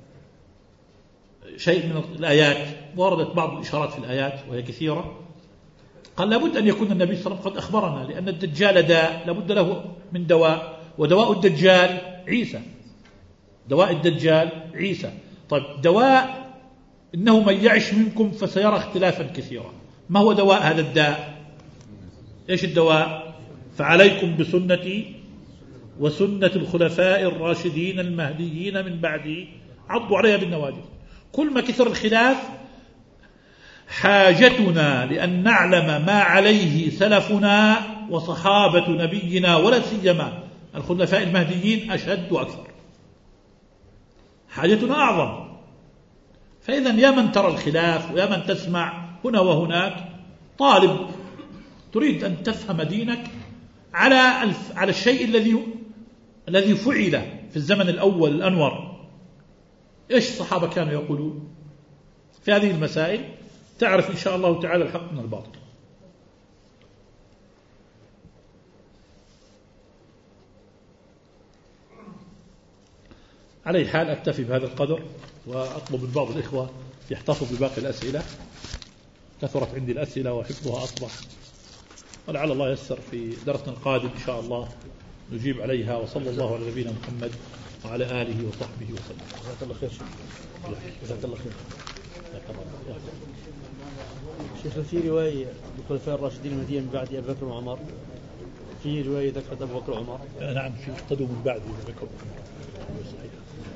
شيء من الآيات، وردت بعض الإشارات في الآيات وهي كثيرة، قال لابد أن يكون النبي صلى الله عليه وسلم قد أخبرنا، لأن الدجال داء لابد له من دواء، ودواء الدجال عيسى. دواء الدجال عيسى. طيب، دواء إنه من يعش منكم فسيرى اختلافا كثيرا. ما هو دواء هذا الداء؟ إيش الدواء؟ فعليكم بسنتي وسنة الخلفاء الراشدين المهديين من بعدي، عضوا عليها بالنواجذ. كل ما كثر الخلاف حاجتنا لأن نعلم ما عليه سلفنا وصحابة نبينا، ولا سيما الخلفاء المهديين، أشد وأكثر. حاجتنا أعظم. فإذا يا من ترى الخلاف ويا من تسمع هنا وهناك، طالب تريد أن تفهم دينك على الشيء الذي فعل في الزمن الأول الأنور. إيش الصحابة كانوا يقولون في هذه المسائل؟ تعرف إن شاء الله تعالى الحق من الباطل. على أي حال أكتفي بهذا القدر، وأطلب من بعض الإخوة يحتفظوا بباقي الأسئلة. كثرت عندي الأسئلة وحفظها أصبح، ولعل الله يسر في درسنا القادم إن شاء الله نجيب عليها. وصلى الله على نبينا محمد وعلى آله وصحبه وسلم. جزاك الله خير. جزاك الله خير. شيخ، في رواية الخلفاء الراشدين المهديين من بعد أبي بكر وعمر، في رواية ذكرت أبو بكر وعمر. نعم، في اقتدوا من بعد أبي بكر وعمر.